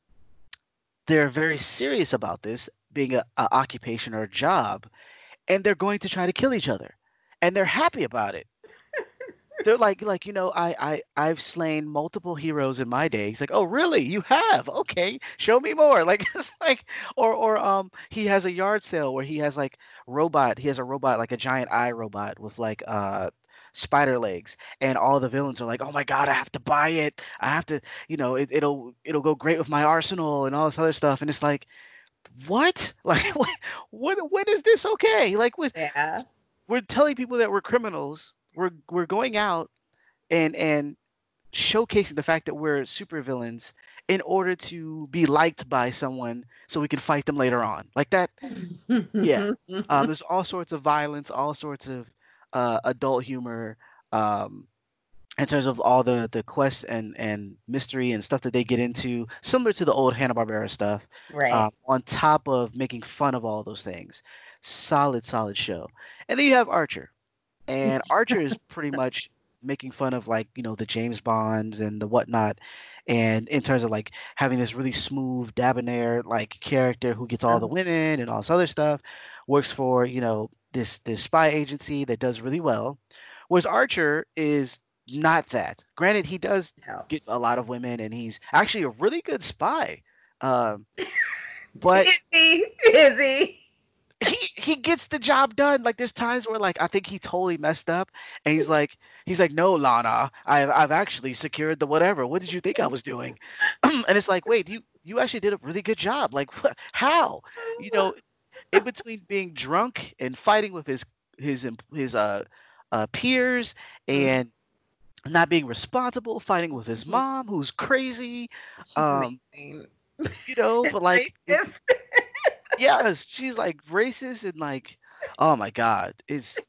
they're very serious about this being a, a occupation or a job, and they're going to try to kill each other, and they're happy about it. They're like like you know I I I've slain multiple heroes in my day. He's like, oh really, you have? Okay, show me more. Like it's like, or or um he has a yard sale where he has like robot. He has a robot, like a giant eye robot with like uh spider legs, and all the villains are like, oh my god, I have to buy it. I have to, you know it, it'll it'll go great with my arsenal and all this other stuff. And it's like, what? Like what, what when is this okay? Like what, Yeah. we're telling people that we're criminals. We're we're going out and and showcasing the fact that we're supervillains in order to be liked by someone so we can fight them later on. Like that, yeah. Um, there's all sorts of violence, all sorts of uh, adult humor, um, in terms of all the the quests and and mystery and stuff that they get into, similar to the old Hanna Barbera stuff. Right. Um, on top of making fun of all those things, solid, solid show. And then you have Archer, and Archer is pretty much making fun of like you know the James Bonds and the whatnot, and in terms of like having this really smooth debonair like character who gets all the Oh. women and all this other stuff, works for you know this this spy agency that does really well, whereas Archer is not that. Granted, he does No. get a lot of women, and he's actually a really good spy, um, but Is he? Is he? he he gets the job done. Like there's times where like I think he totally messed up, and he's like he's like, no, Lana, I've I've actually secured the whatever. What did you think I was doing? And it's like, wait, you you actually did a really good job. Like what, how? You know, in between being drunk and fighting with his his em- his uh, uh peers, Mhm. and not being responsible, fighting with his Mhm. mom who's crazy, She's um, amazing. you know, but like it, Racist. yes, she's like racist and like, oh my God, it's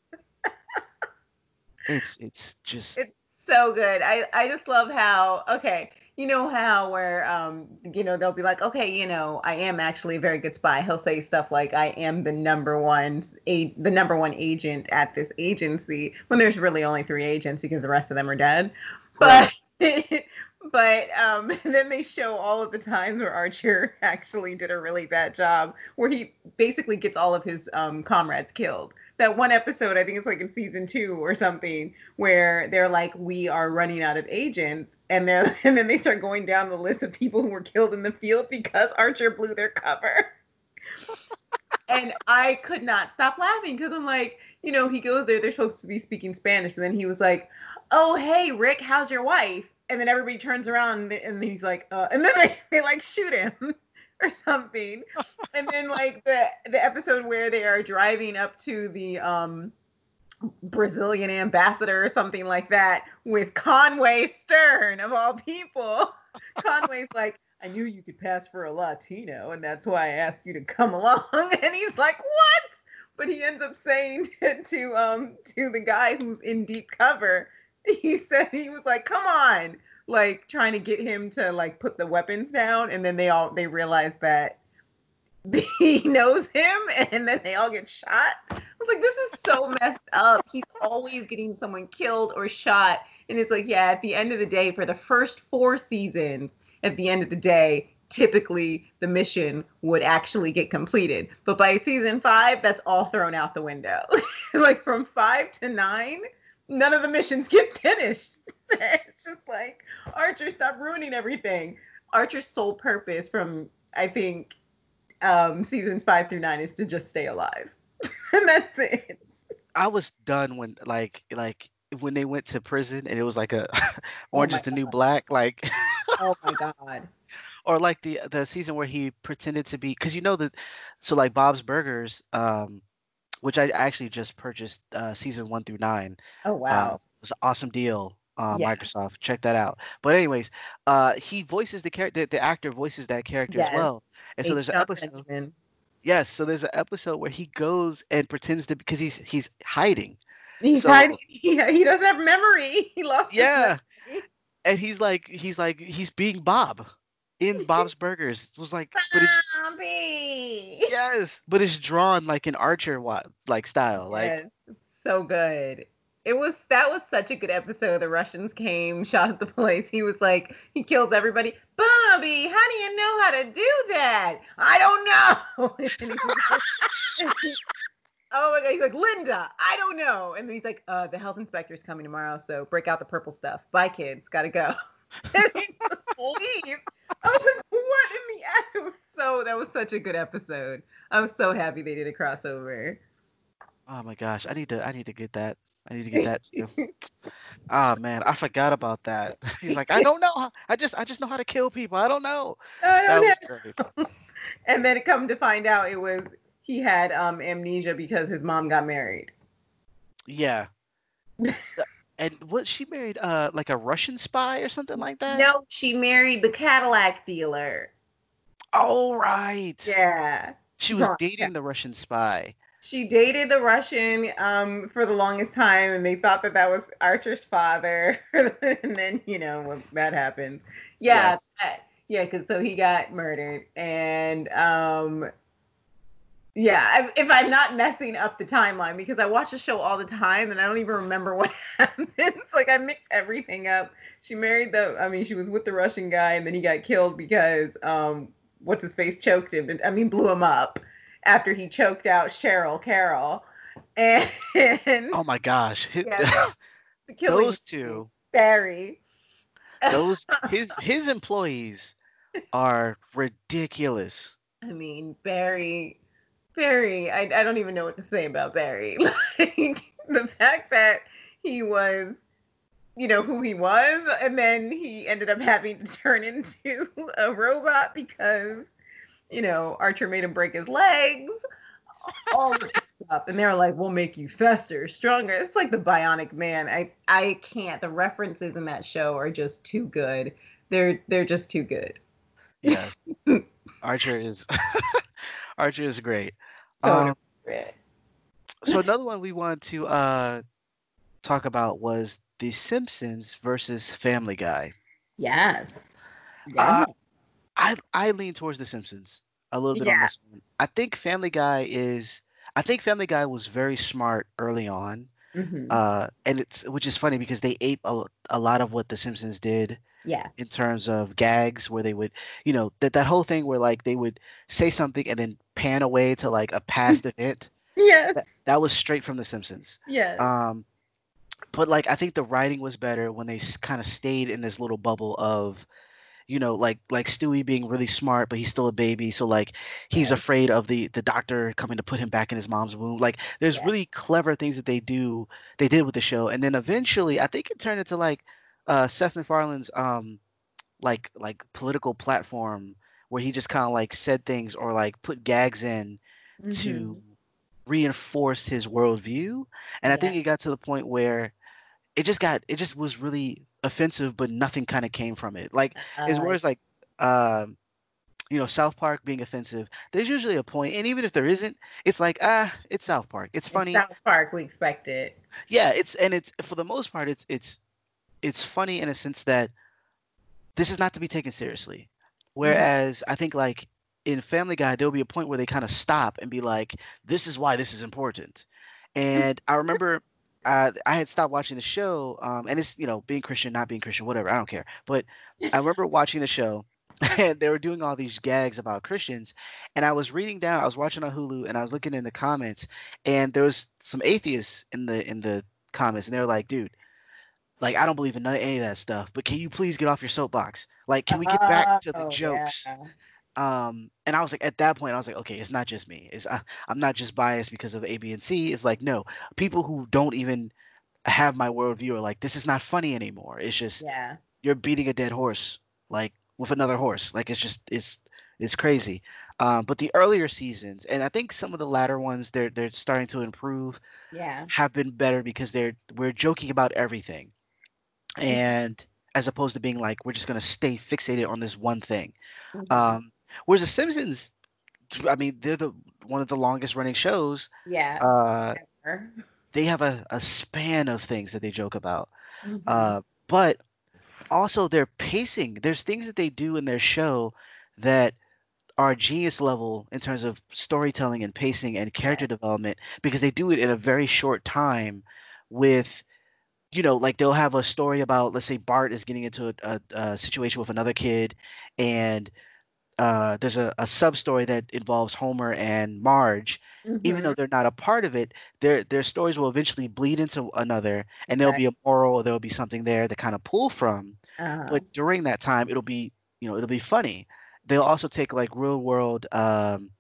it's it's just It's so good. I I just love how, okay, you know how where um you know they'll be like, okay, you know, I am actually a very good spy. He'll say stuff like, I am the number one a the number one agent at this agency when there's really only three agents because the rest of them are dead. right. But but um then they show all of the times where Archer actually did a really bad job where he basically gets all of his um comrades killed. That one episode, I think it's like in season two or something, where they're like, we are running out of agents, and then and then they start going down the list of people who were killed in the field because Archer blew their cover. And I could not stop laughing because I'm like, you know, he goes there, they're supposed to be speaking Spanish, and then he was like, oh hey Rick, how's your wife? And then everybody turns around and he's like, uh, and then they, they like shoot him or something. And then like the the episode where they are driving up to the um Brazilian ambassador or something like that with Conway Stern of all people. Conway's like, I knew you could pass for a Latino, and that's why I asked you to come along. And he's like, what? But he ends up saying to, to um to the guy who's in deep cover, he said, he was like, come on, like trying to get him to like put the weapons down, and then they all they realized that he knows him, and then they all get shot. I was like, this is so messed up. He's always getting someone killed or shot. And it's like, yeah, at the end of the day, for the first four seasons, at the end of the day, typically the mission would actually get completed. But by season five, that's all thrown out the window. Like from five to nine, none of the missions get finished. It's just like, Archer, stop ruining everything. Archer's sole purpose from, I think, um, seasons five through nine is to just stay alive. And that's it. I was done when like like when they went to prison and it was like a Orange Oh is the my New God. Black, like Oh my God. or like the the season where he pretended to be, because you know that, so like Bob's Burgers, um, which I actually just purchased uh, season one through nine. Oh Um, wow. it was an awesome deal. Uh, Yeah. Microsoft, check that out. But anyways, uh, he voices the character. The actor voices that character as Yes. well. And so H. there's an John episode. Benjamin. Yes, so there's an episode where he goes and pretends to, because he's he's hiding. He's So hiding. He, he doesn't have memory. He lost his yeah, memory. and he's like he's like he's being Bob in Bob's Burgers. It was like, but it's Bobby. yes, but it's drawn like an Archer wa- like style. Like Yes. So good. It was that was such a good episode. The Russians came, shot at the place. He was like, he kills everybody. Bobby, how do you know how to do that? I don't know. And he's like, oh my God, he's like, Linda, I don't know. And then he's like, uh, the health inspector's coming tomorrow, so break out the purple stuff. Bye, kids, gotta go. And he just leave. I was like, what in the act? It was so that was such a good episode. I was so happy they did a crossover. oh my gosh, I need to I need to get that. I need to get that too. Ah man, I forgot about that. He's like, I don't know. how- I just I just know how to kill people. I don't know. I That don't was know. great. And then it come to find out it was he had um amnesia because his mom got married. Yeah. And what, she married uh like a Russian spy or something like that? No, she married the Cadillac dealer. Oh right. Yeah. She was Ron- dating the Russian spy. She dated the Russian um for the longest time, and they thought that that was Archer's father. And then you know when that happens, yeah, Yes. that- yeah, because so he got murdered, and um yeah, I, if I'm not messing up the timeline, because I watch the show all the time and I don't even remember what happens. Like I mix everything up. She married the, I mean, she was with the Russian guy, and then he got killed because um what's his face choked him. I mean, blew him up after he choked out Cheryl Carroll. And Oh my gosh. Hi- yeah, the killing Those two, Barry. those his his employees are ridiculous. I mean, Barry, Barry, I, I don't even know what to say about Barry. Like, the fact that he was, you know, who he was, and then he ended up having to turn into a robot because, you know, Archer made him break his legs, all of this stuff. And they were like, we'll make you faster, stronger. It's like the Bionic Man. I, I can't. The references in that show are just too good. They're they're just too good. Yes. Archer is Archer is great. So Um, inappropriate. so another one we wanted to uh talk about was The Simpsons versus Family Guy. Yes. Uh, I I lean towards The Simpsons a little bit on Yeah. this one. I think Family Guy is I think Family Guy was very smart early on. Mhm. Uh, and it's, which is funny because they ape a, a lot of what The Simpsons did Yeah. in terms of gags, where they would, you know, that that whole thing where like they would say something and then pan away to like a past event. Yes. That, that was straight from The Simpsons. Yes. Um, but like I think the writing was better when they kind of stayed in this little bubble of, you know, like like Stewie being really smart, but he's still a baby, so like he's Yeah. afraid of the the doctor coming to put him back in his mom's womb. Like there's Yeah. really clever things that they do they did with the show, and then eventually I think it turned into like uh, Seth MacFarlane's um like like political platform, where he just kind of like said things or like put gags in to Mhm. reinforce his worldview, and I think Yeah. it got to the point where it just got it just was really offensive, but nothing kind of came from it. Like as Uh, far as like um you know, South Park being offensive, there's usually a point, and even if there isn't, it's like, ah, it's South Park, it's in funny. South Park, we expect it. Yeah, it's and it's for the most part it's it's it's funny in a sense that this is not to be taken seriously. Mm-hmm. Whereas I think like in Family Guy, there'll be a point where they kind of stop and be like, "This is why this is important." And I remember uh, I had stopped watching the show, um, and it's you know being Christian, not being Christian, whatever. I don't care. But I remember watching the show, and they were doing all these gags about Christians, and I was reading down. I was watching on Hulu, and I was looking in the comments, and there was some atheists in the in the comments, and they were like, "Dude, like I don't believe in none, any of that stuff, but can you please get off your soapbox? Like, can we get back to the Oh yeah. jokes?" Um, and I was like, at that point, I was like, okay, it's not just me. It's I, I'm not just biased because of A, B, and C. It's like, no, people who don't even have my worldview are like, this is not funny anymore. It's just Yeah. you're beating a dead horse, like with another horse. Like it's just it's it's crazy. Um, but the earlier seasons, and I think some of the latter ones, they're they're starting to improve, Yeah. have been better because they're we're joking about everything, and as opposed to being like we're just gonna stay fixated on this one thing. Mhm. Um, whereas the Simpsons, I mean, they're the one of the longest running shows. Yeah. Uh, Ever. they have a, a span of things that they joke about. Mhm. Uh, but also their pacing. There's things that they do in their show that are genius level in terms of storytelling and pacing and Yeah. character development because they do it in a very short time with you know like they'll have a story about let's say Bart is getting into a, a, a situation with another kid and uh, there's a, a sub story that involves Homer and Marge. Even though Mhm. they're not a part of it, their their stories will eventually bleed into another, and there'll Exactly. be a moral, or there'll be something there to kind of pull from. Uh-huh. But during that time, it'll be you know it'll be funny. They'll also take like real world um,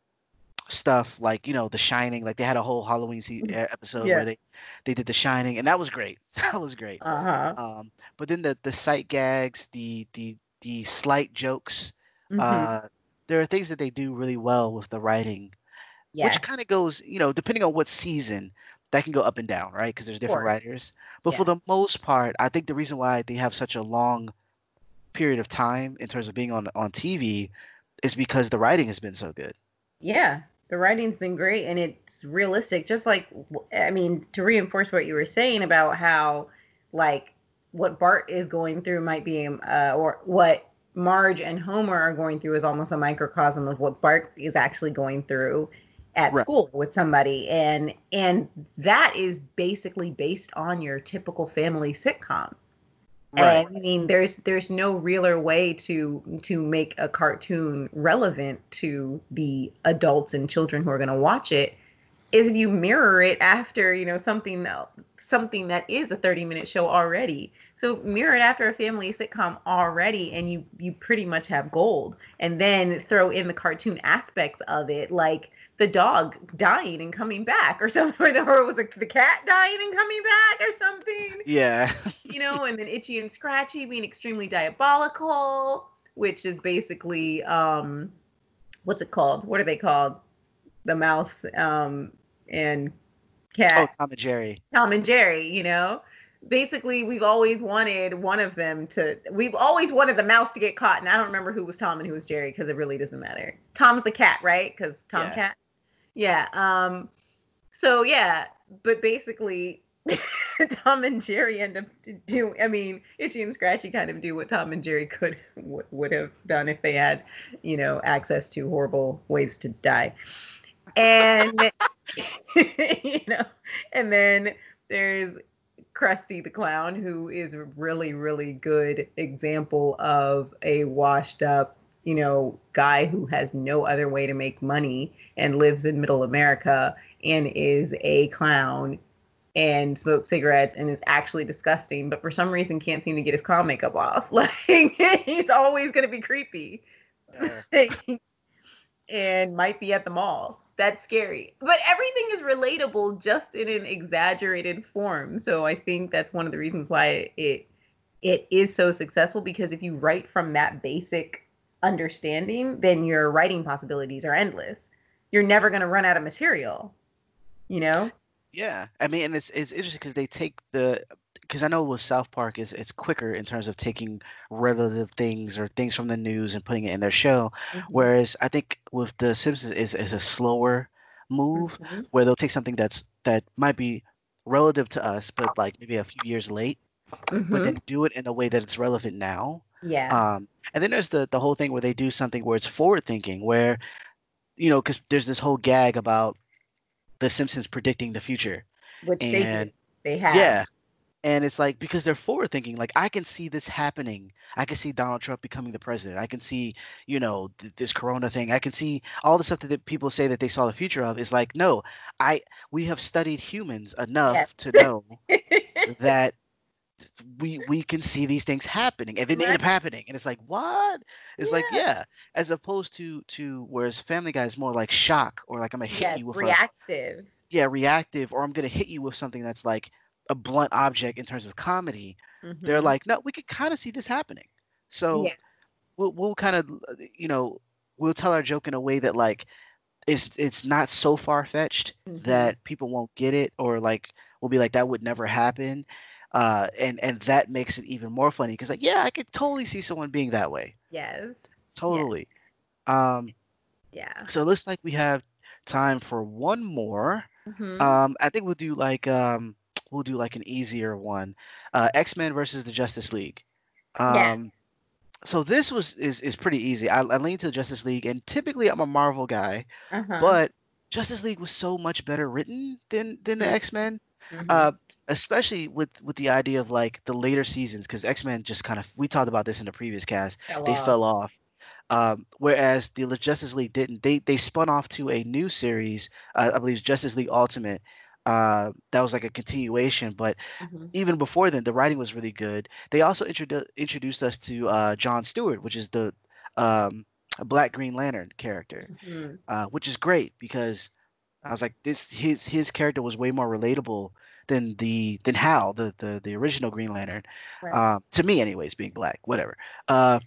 stuff, like you know The Shining. Like they had a whole Halloween se- e- episode Yeah. where they they did The Shining, and that was great. That was great. Uh-huh. Um, but then the the sight gags, the the the slight jokes, Mhm. uh, there are things that they do really well with the writing, which Yes. kind of goes, you know, depending on what season, that can go up and down, right? Because there's Of different course. writers. But for Yeah. the most part, I think the reason why they have such a long period of time in terms of being on on T V is because the writing has been so good. Yeah. The writing's been great and it's realistic. Just like, I mean, to reinforce what you were saying about how, like, what Bart is going through might be, uh, or what Marge and Homer are going through is almost a microcosm of what Bart is actually going through at Right. school with somebody, and and that is basically based on your typical family sitcom. Right. And I mean, there's there's no realer way to to make a cartoon relevant to the adults and children who are going to watch it is if you mirror it after you know something something that is a thirty minute show already. So mirror it after a family sitcom already, and you you pretty much have gold. And then throw in the cartoon aspects of it, like the dog dying and coming back, or something, or was it the cat dying and coming back, or something, Yeah. you know, and then Itchy and Scratchy being extremely diabolical, which is basically um, what's it called? What are they called? The mouse um, and Oh, cat, Tom and Jerry. Tom and Jerry. You know, basically we've always wanted one of them to. We've always wanted the mouse to get caught, and I don't remember who was Tom and who was Jerry because it really doesn't matter. Tom's the cat, right? Because Tom Yeah. Cat. Yeah. Um. So yeah, but basically Tom and Jerry end up do. I mean, Itchy and Scratchy kind of do what Tom and Jerry could w- would have done if they had, you know, access to horrible ways to die. And you know, and then there's Krusty the Clown, who is a really, really good example of a washed up, you know, guy who has no other way to make money and lives in middle America and is a clown and smokes cigarettes and is actually disgusting, but for some reason can't seem to get his clown makeup off. Like he's always gonna be creepy. Uh, And might be at the mall. That's scary. But everything is relatable just in an exaggerated form. So I think that's one of the reasons why it it is so successful, because if you write from that basic understanding, then your writing possibilities are endless. You're never going to run out of material, you know? yeah. I mean, and it's it's interesting because they take the because I know with South Park is it's quicker in terms of taking relative things or things from the news and putting it in their show, Mm-hmm. whereas I think with the Simpsons is is a slower move Mm-hmm. where they'll take something that's that might be relative to us, but like maybe a few years late, but Mm-hmm. then do it in a way that it's relevant now. Yeah. Um, and then there's the the whole thing where they do something where it's forward thinking, where you know, because there's this whole gag about the Simpsons predicting the future, Which they do. and They have. yeah, and it's like because they're forward thinking, like I can see this happening. I can see Donald Trump becoming the president. I can see, you know, th- this Corona thing. I can see all the stuff that the people say that they saw the future of. Is like, no, I we have studied humans Yes. enough to know that we we can see these things happening, and then they end Right. up happening, and it's like what? It's like Yeah. yeah, as opposed to to whereas Family Guy is more like shock or like I'm gonna hit Yes. you with a Reactive. yeah reactive or I'm gonna hit you with something that's like a blunt object in terms of comedy. They're Mm-hmm. like no, we could kind of see this happening, so Yeah. we'll we'll kind of you know we'll tell our joke in a way that like it's it's not so far fetched Mm-hmm. that people won't get it or like we'll be like that would never happen, uh, and and that makes it even more funny because like yeah I could totally see someone being that way Yes. Yes. totally. Um, Yeah. so it looks like we have time for one more. Mm-hmm. Um, I think we'll do like um, we'll do like an easier one, uh, X-Men versus the Justice League. Yeah. Um, so this was is is pretty easy. I, I lean to the Justice League, and typically I'm a Marvel guy, Uh-huh. but Justice League was so much better written than than the X-Men, Mm-hmm. uh, especially with with the idea of like the later seasons, because X-Men just kind of we talked about this in the previous cast. Fell They off. fell off. Um, whereas the Justice League didn't. They they spun off to a new series, uh, I believe it's Justice League Ultimate. Uh, that was like a continuation, but Mm-hmm. even before then, the writing was really good. They also introdu- introduced us to uh, John Stewart, which is the um, Black Green Lantern character, Mm-hmm. uh, which is great because I was like, this his his character was way more relatable than the than Hal, the the the original Green Lantern, Right. um, to me, anyways, being black, whatever. Uh,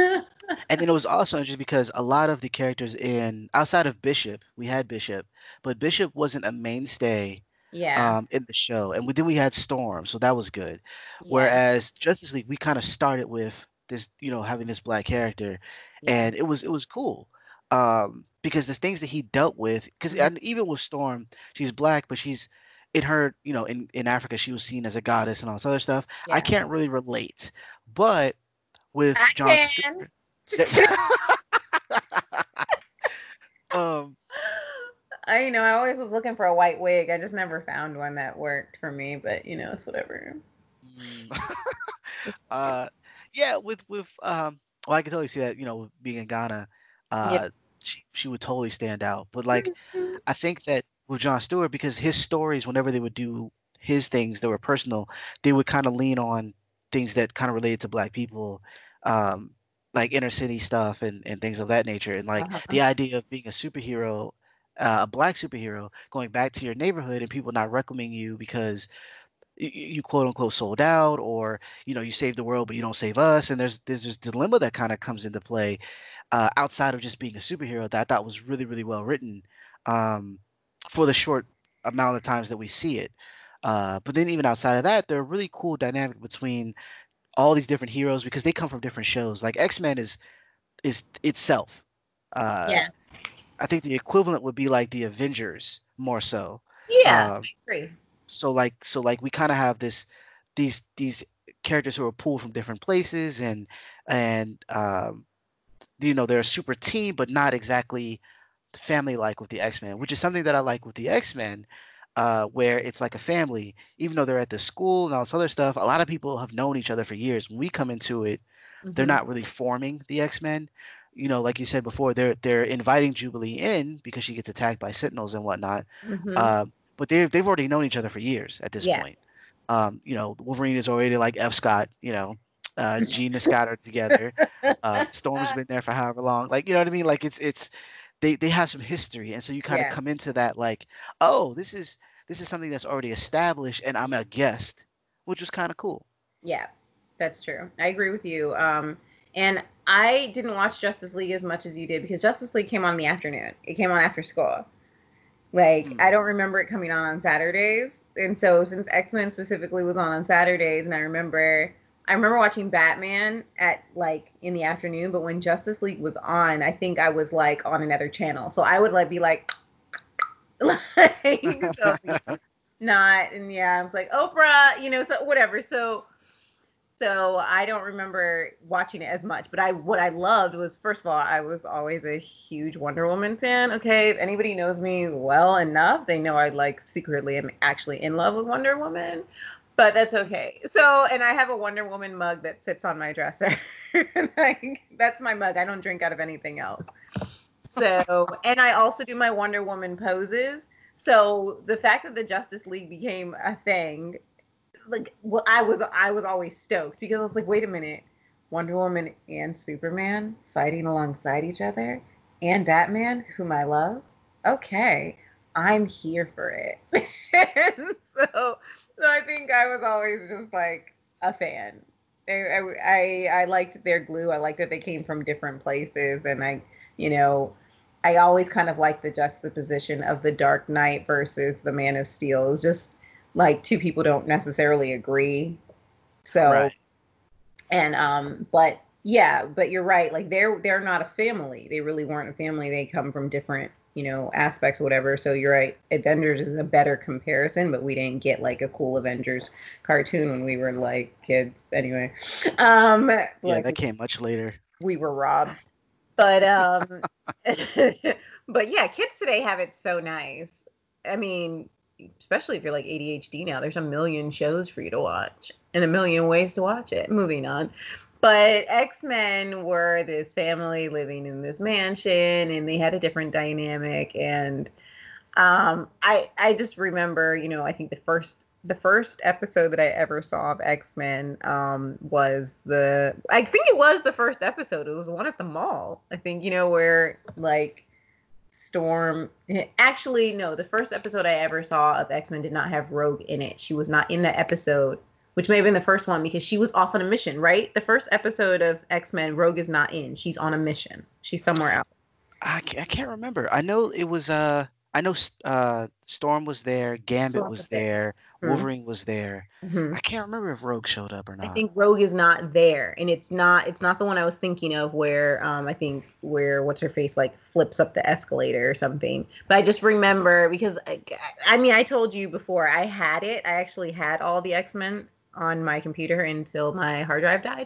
and then it was also interesting because a lot of the characters in outside of Bishop, we had Bishop, but Bishop wasn't a mainstay Yeah. um, in the show, and we, then we had Storm, so that was good. Yeah. Whereas Justice League, we kind of started with this, you know, having this black character, Yeah. and it was it was cool um, because the things that he dealt with, because Mhm. and even with Storm, she's black, but she's in her, you know, in in Africa, she was seen as a goddess and all this other stuff. I Yeah. can't really relate, but with I John can. Stewart. That, um, I you know I always was looking for a white wig. I just never found one that worked for me. But you know it's whatever. mm, uh, yeah, with with um, well, I can totally see that. You know, being in Ghana, Yeah. uh, she she would totally stand out. But like, I think that with Jon Stewart, because his stories, whenever they would do his things that were personal, they would kind of lean on things that kind of related to Black people, um, like inner city stuff and and things of that nature. And like Uh-huh. the idea of being a superhero. Uh, a black superhero going back to your neighborhood and people not welcoming you because you, you quote unquote sold out or you know you save the world but you don't save us and there's there's this dilemma that kind of comes into play uh, outside of just being a superhero that I thought was really really well written um, for the short amount of times that we see it. Uh, but then even outside of that, there are really cool dynamic between all these different heroes because they come from different shows. Like X-Men is is itself. Uh, Yeah. I think the equivalent would be like the Avengers more so. Yeah. Um, I agree. so like so like we kind of have this these these characters who are pulled from different places and and um you know they're a super team but not exactly family like with the X-Men, which is something that I like with the X-Men, uh where it's like a family even though they're at the school and all this other stuff. A lot of people have known each other for years. When we come into it, they're Mm-hmm. not really forming the X-Men. You know, like you said before, they're they're inviting Jubilee in because she gets attacked by Sentinels and whatnot. Mm-hmm. Um, but they've they've already known each other for years at this Yeah. point. Um, you know, Wolverine is already like F. Scott. You know, uh, Jean and Scott are together. Uh, Storm's been there for however long. Like you know what I mean? Like it's it's they they have some history, and so you kind of Yeah. come into that like, oh, this is this is something that's already established, and I'm a guest, which was kind of cool. Yeah. That's true. I agree with you. Um, and I didn't watch Justice League as much as you did because Justice League came on in the afternoon. It came on after school. Like I Mm. don't remember it coming on on Saturdays, and so since X Men specifically was on on Saturdays, and I remember I remember watching Batman at like in the afternoon, but when Justice League was on, I think I was like on another channel, so I would like be like like so not, and yeah, I was like Oprah, you know, so whatever. So So I don't remember watching it as much, but I what I loved was, first of all, I was always a huge Wonder Woman fan. Okay, if anybody knows me well enough, they know I like secretly am actually in love with Wonder Woman. But that's okay. So, and I have a Wonder Woman mug that sits on my dresser. Like, that's my mug. I don't drink out of anything else. So, and I also do my Wonder Woman poses. So the fact that the Justice League became a thing, like, well, I was I was always stoked because I was like, wait a minute, Wonder Woman and Superman fighting alongside each other, and Batman, whom I love. Okay, I'm here for it. And so, so I think I was always just like a fan. I, I I liked their glue. I liked that they came from different places, and I, you know, I always kind of liked the juxtaposition of the Dark Knight versus the Man of Steel. It was just like two people don't necessarily agree. So, Right. and um, but yeah, but you're right. Like they're they're not a family. They really weren't a family. They come from different, you know, aspects, whatever. So you're right. Avengers is a better comparison, but we didn't get like a cool Avengers cartoon when we were like kids. Anyway, um, Yeah, like that came much later. we were robbed. But um, but yeah, kids today have it so nice. I mean, especially if you're like A D H D now, there's a million shows for you to watch and a million ways to watch it. Moving on. But X-Men were this family living in this mansion and they had a different dynamic. And um, I I just remember, you know, I think the first the first episode that I ever saw of X-Men um, was the I think it was the first episode. It was the one at the mall. I think, you know, where like Storm. Actually, no. The first episode I ever saw of X-Men did not have Rogue in it. She was not in the episode, which may have been the first one because she was off on a mission, right? The first episode of X-Men, Rogue is not in. She's on a mission. She's somewhere else. I, ca- I can't remember. I know it was uh I know S- uh Storm was there, Gambit Storm was was there. there, Mhm. Wolverine was there. Mhm. I can't remember if Rogue showed up or I not. think Rogue is not there, and it's not it's not the one I was thinking of where um I think where what's her face like flips up the escalator or something. But I just remember because I, I mean I told you before I had it. I actually had all the X-Men on my computer until my hard drive died.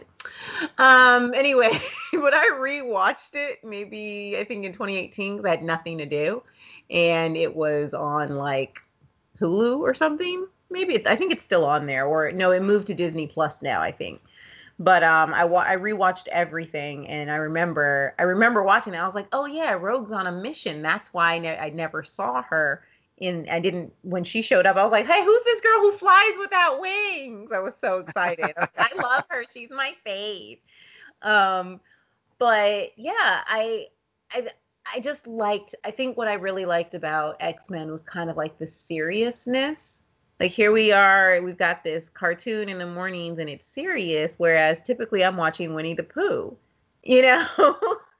Um anyway, but I rewatched it maybe I think in twenty eighteen because I had nothing to do, and it was on like Hulu or something. Maybe it, I think it's still on there, or no, it moved to Disney Plus now, I think. But um, I wa- I rewatched everything, and I remember I remember watching it. I was like, oh yeah, Rogue's on a mission. That's why I, ne- I never saw her in. I didn't when she showed up. I was like, hey, who's this girl who flies without wings? I was so excited. I, was like, I love her. She's my fave. Um, but yeah, I I I just liked I think what I really liked about X-Men was kind of like the seriousness. Like here we are, we've got this cartoon in the mornings and it's serious, whereas typically I'm watching Winnie the Pooh, you know?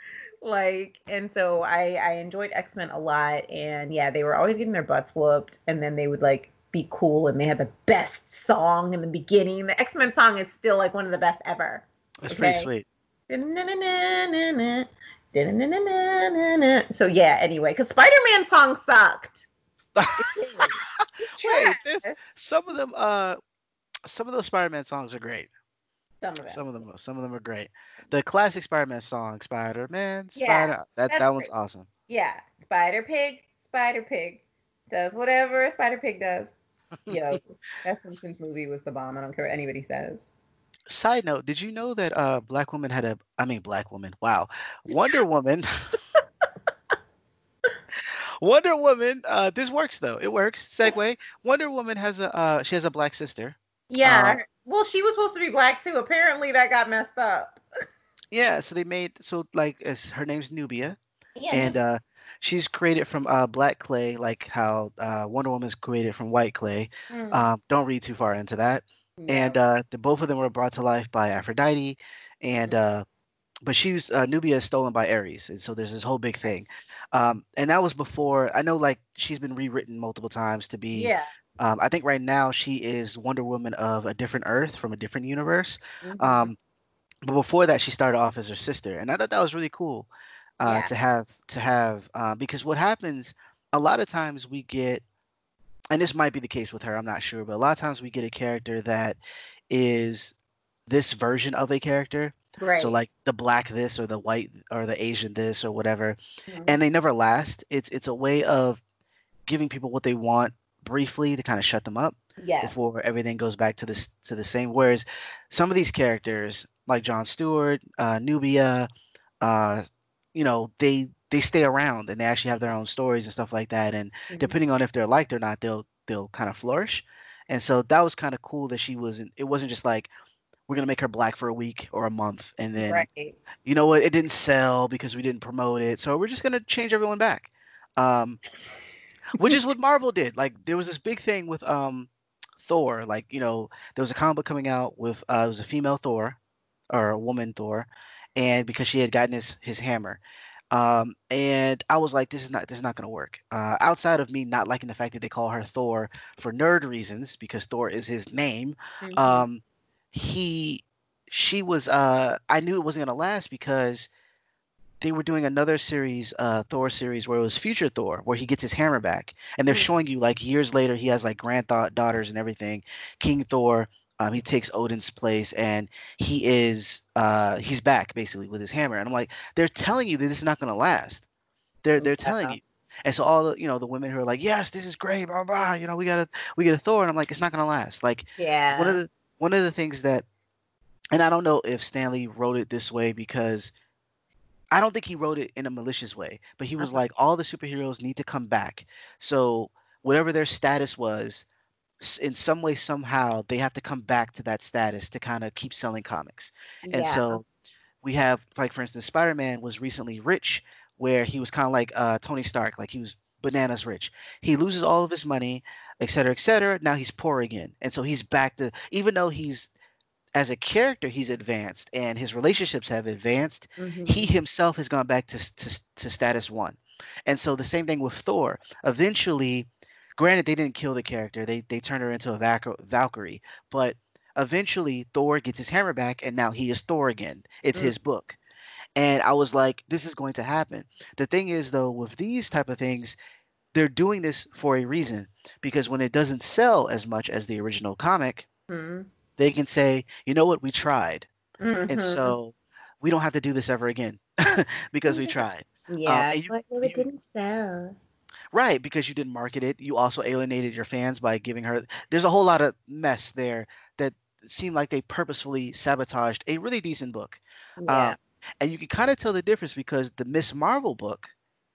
Like, and so I I enjoyed X-Men a lot, and yeah, they were always getting their butts whooped, and then they would like be cool and they had the best song in the beginning. The X-Men song is still like one of the best ever. That's pretty Okay. sweet. So yeah, anyway, because Spider-Man song sucked. It did. It's Wait, this trash. some of them uh some of those Spider-Man songs are great. Some of them. Some of them some of them are great. The classic Spider-Man song, Spider-Man, Yeah, Spider that that's that one's great. awesome. Yeah, Spider Pig, Spider Pig does whatever a Spider Pig does. Yo, that Simpsons movie was the bomb. I don't care what anybody says. Side note, did you know that uh Black Woman had a I mean Black Woman, wow. Wonder Woman Wonder Woman, uh this works though. It works. Segue. Wonder Woman has a uh she has a black sister. Yeah. Um Well, she was supposed to be black too. Apparently, that got messed up. yeah, so they made so like as her name's Nubia Yeah, no. and uh she's created from uh black clay like how uh Wonder Woman's created from white clay. Mm, Um don't read too far into that. no. And uh the both of them were brought to life by Aphrodite and uh but she was uh, Nubia is stolen by Ares, and so there's this whole big thing. Um, and that was before I know, like she's been rewritten multiple times to be. Yeah. Um, I think right now she is Wonder Woman of a different Earth from a different universe. Hmm. Um, but before that, she started off as her sister, and I thought that was really cool uh, Yeah. to have to have uh, because what happens a lot of times we get, and this might be the case with her, I'm not sure, but a lot of times we get a character that is this version of a character. So Right. like the black this or the white or the Asian this or whatever, Mhm. and they never last. It's it's a way of giving people what they want briefly to kind of shut them up Yes. before everything goes back to this to the same. Whereas some of these characters, like Jon Stewart, uh, Nubia, uh, you know, they they stay around and they actually have their own stories and stuff like that. And Mhm. depending on if they're liked or not, they'll they'll kind of flourish. And so that was kind of cool that she wasn't. It wasn't just like we're gonna make her black for a week or a month, and then Right. you know what, it didn't sell because we didn't promote it, so we're just gonna change everyone back. Um, which is what Marvel did. Like there was this big thing with um Thor. Like you know there was a comic book coming out with uh, it was a female Thor or a woman Thor, and because she had gotten his his hammer. Um, and I was like, this is not this is not gonna work. Uh, outside of me not liking the fact that they call her Thor for nerd reasons because Thor is his name, Mhm. um, he she was uh I knew it wasn't gonna last because they were doing another series, uh, Thor series, where it was Future Thor, where he gets his hammer back, and they're Mhm. showing you like years later he has like granddaughters and everything. King Thor, um, he takes Odin's place, and he is uh, he's back basically with his hammer. And I'm like, they're telling you that this is not gonna last. They're they're telling Yeah. you. And so all the you know the women who are like, yes, this is great, blah blah, you know, we got a we get a Thor, and I'm like, it's not gonna last. Like one of Yeah. the one of the things that, and I don't know if Stanley wrote it this way because I don't think he wrote it in a malicious way, but he was Uh-huh. like, all the superheroes need to come back. So whatever their status was, s- in some way, somehow, they have to come back to that status to kind of keep selling comics. And Yeah. so we have, like, for instance, Spider-Man was recently rich, where he was kind of like uh, Tony Stark, like he was bananas rich. He loses all of his money, et cetera, et cetera. Now he's poor again. And so he's back to, even though he's as a character he's advanced and his relationships have advanced, he Mhm. himself has gone back to, to, to status one. And so the same thing with Thor. Eventually, granted they didn't kill the character, they they turned her into a Valk- valkyrie, but eventually Thor gets his hammer back and now he is Thor again. It's Mm. his book. And I was like, this is going to happen. The thing is though, with these type of things, they're doing this for a reason, because when it doesn't sell as much as the original comic, Mhm. they can say, you know what, we tried, and Mhm. so we don't have to do this ever again because we tried. Um, Yeah. and you, Like, well, it you didn't sell. right, because you didn't market it. You also alienated your fans by giving her. There's a whole lot of mess there that seemed like they purposefully sabotaged a really decent book. Yeah. Um, and you can kind of tell the difference because the Miss Marvel book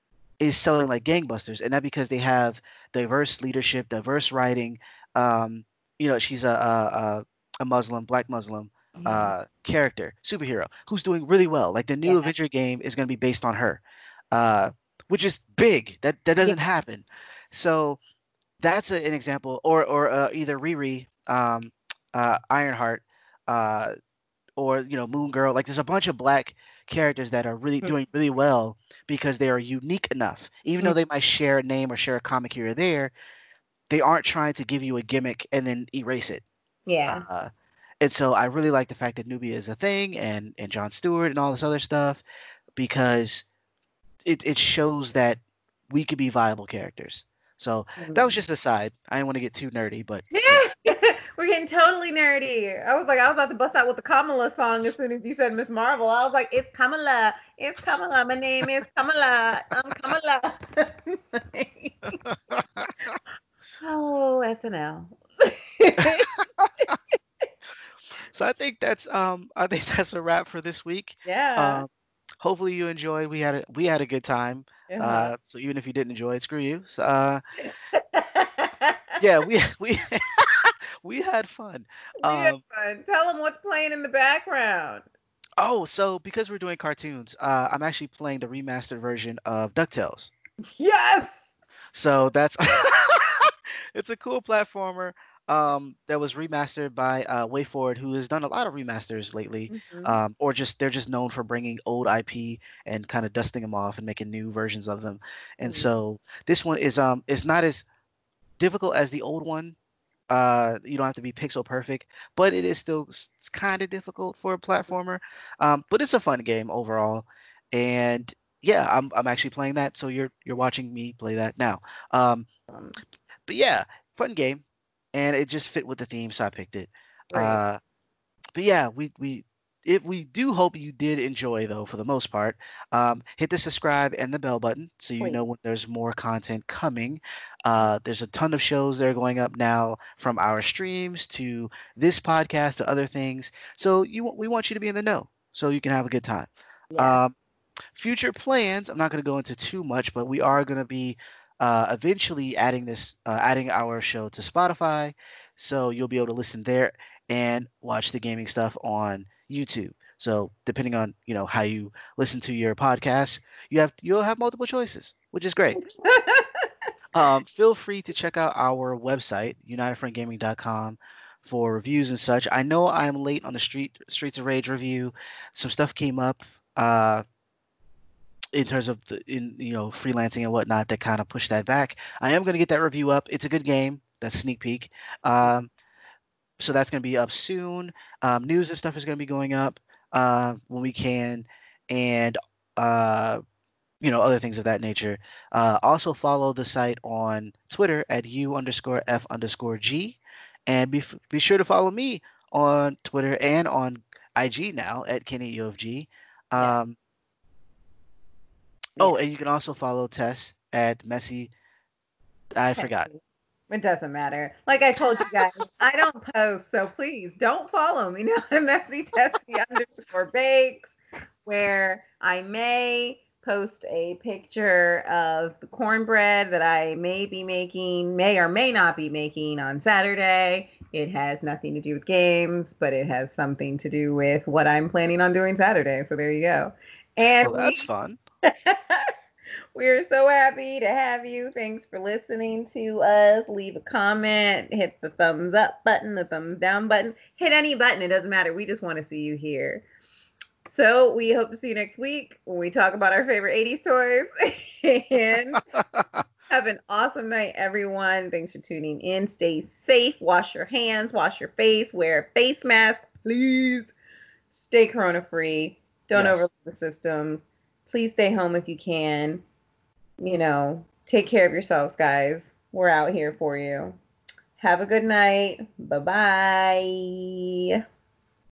is selling like gangbusters, and that because they have diverse leadership, diverse writing. Um, you know, she's a a, a a Muslim, black Muslim Mhm. uh, character, superhero who's doing really well. Like the new Yeah. Avenger game is going to be based on her, uh, which is big. That that Yeah. doesn't happen. So that's a, an example, or or uh, either Riri, um, uh, Ironheart, uh, or you know Moon Girl. Like there's a bunch of black characters that are really doing really well because they are unique enough. Even Mhm. though they might share a name or share a comic here or there, they aren't trying to give you a gimmick and then erase it. Yeah. Uh, and so I really like the fact that Nubia is a thing, and and John Stewart and all this other stuff, because it it shows that we could be viable characters. So that was Mhm. just a side. I didn't want to get too nerdy, but yeah. We're getting totally nerdy. I was like, I was about to bust out with the Kamala song as soon as you said Miss Marvel. I was like, it's Kamala. It's Kamala. My name is Kamala. I'm Kamala. Oh, S N L. So I think that's um I think that's a wrap for this week. Yeah. Um, hopefully you enjoyed. We had a we had a good time. Uh-huh. Uh, so even if you didn't enjoy it, screw you. So, uh, yeah, we we we had fun. We had Um, fun. Tell them what's playing in the background. oh, so because we're doing cartoons, uh, I'm actually playing the remastered version of DuckTales. Yes. So that's it's a cool platformer um, that was remastered by uh, WayForward, who has done a lot of remasters lately, Hmm. um, or just they're just known for bringing old I P and kind of dusting them off and making new versions of them. And so this one is um is not as difficult as the old one. Uh, you don't have to be pixel perfect, but it is still kind of difficult for a platformer. Um, but it's a fun game overall, and yeah, I'm I'm actually playing that. So you're you're watching me play that now. Um, Um, but yeah, fun game, and it just fit with the theme, so I picked it. great. Uh, but yeah, we we if we do hope you did enjoy though for the most part. Um, hit the subscribe and the bell button so you know Please. when there's more content coming. Uh, there's a ton of shows that are going up now from our streams to this podcast to other things. So you we want you to be in the know so you can have a good time. Yes. Um, future plans, I'm not going to go into too much, but we are going to be uh, eventually adding this, uh, adding our show to Spotify, so you'll be able to listen there and watch the gaming stuff on YouTube. So depending on you know how you listen to your podcast, you have you'll have multiple choices, which is great. Um, feel free to check out our website, united front gaming dot com, for reviews and such. I know I'm late on the Street Streets of Rage review. Some stuff came up. Uh, in terms of the in you know freelancing and whatnot that kind of pushed that back. I am going to get that review up. It's a good game. That's a sneak peek. Um, so that's going to be up soon. Um, news and stuff is going to be going up uh, when we can, and uh, you know other things of that nature. Uh, also follow the site on Twitter at u underscore f underscore g, and be f- be sure to follow me on Twitter and on I G now at Kenny U of G. Yeah. Um, Oh, Yeah. and you can also follow Tess at Messy. I forgot. Tessie. It doesn't matter. Like I told you guys, I don't post, so please don't follow me now. Messy Tessie underscore bakes, where I may post a picture of the cornbread that I may be making, may or may not be making on Saturday. It has nothing to do with games, but it has something to do with what I'm planning on doing Saturday. So there you go. And Well, that's we fun. we're so happy to have you. Thanks for listening to us. Leave a comment, hit the thumbs up button, the thumbs down button, hit any button. It doesn't matter. We just want to see you here. So we hope to see you next week when we talk about our favorite eighties toys. And have an awesome night, everyone. Thanks for tuning in. Stay safe. Wash your hands, wash your face, wear a face mask, please. Stay corona free. Don't overload Yes. the systems. Please stay home if you can. You know, take care of yourselves, guys. We're out here for you. Have a good night. Bye bye.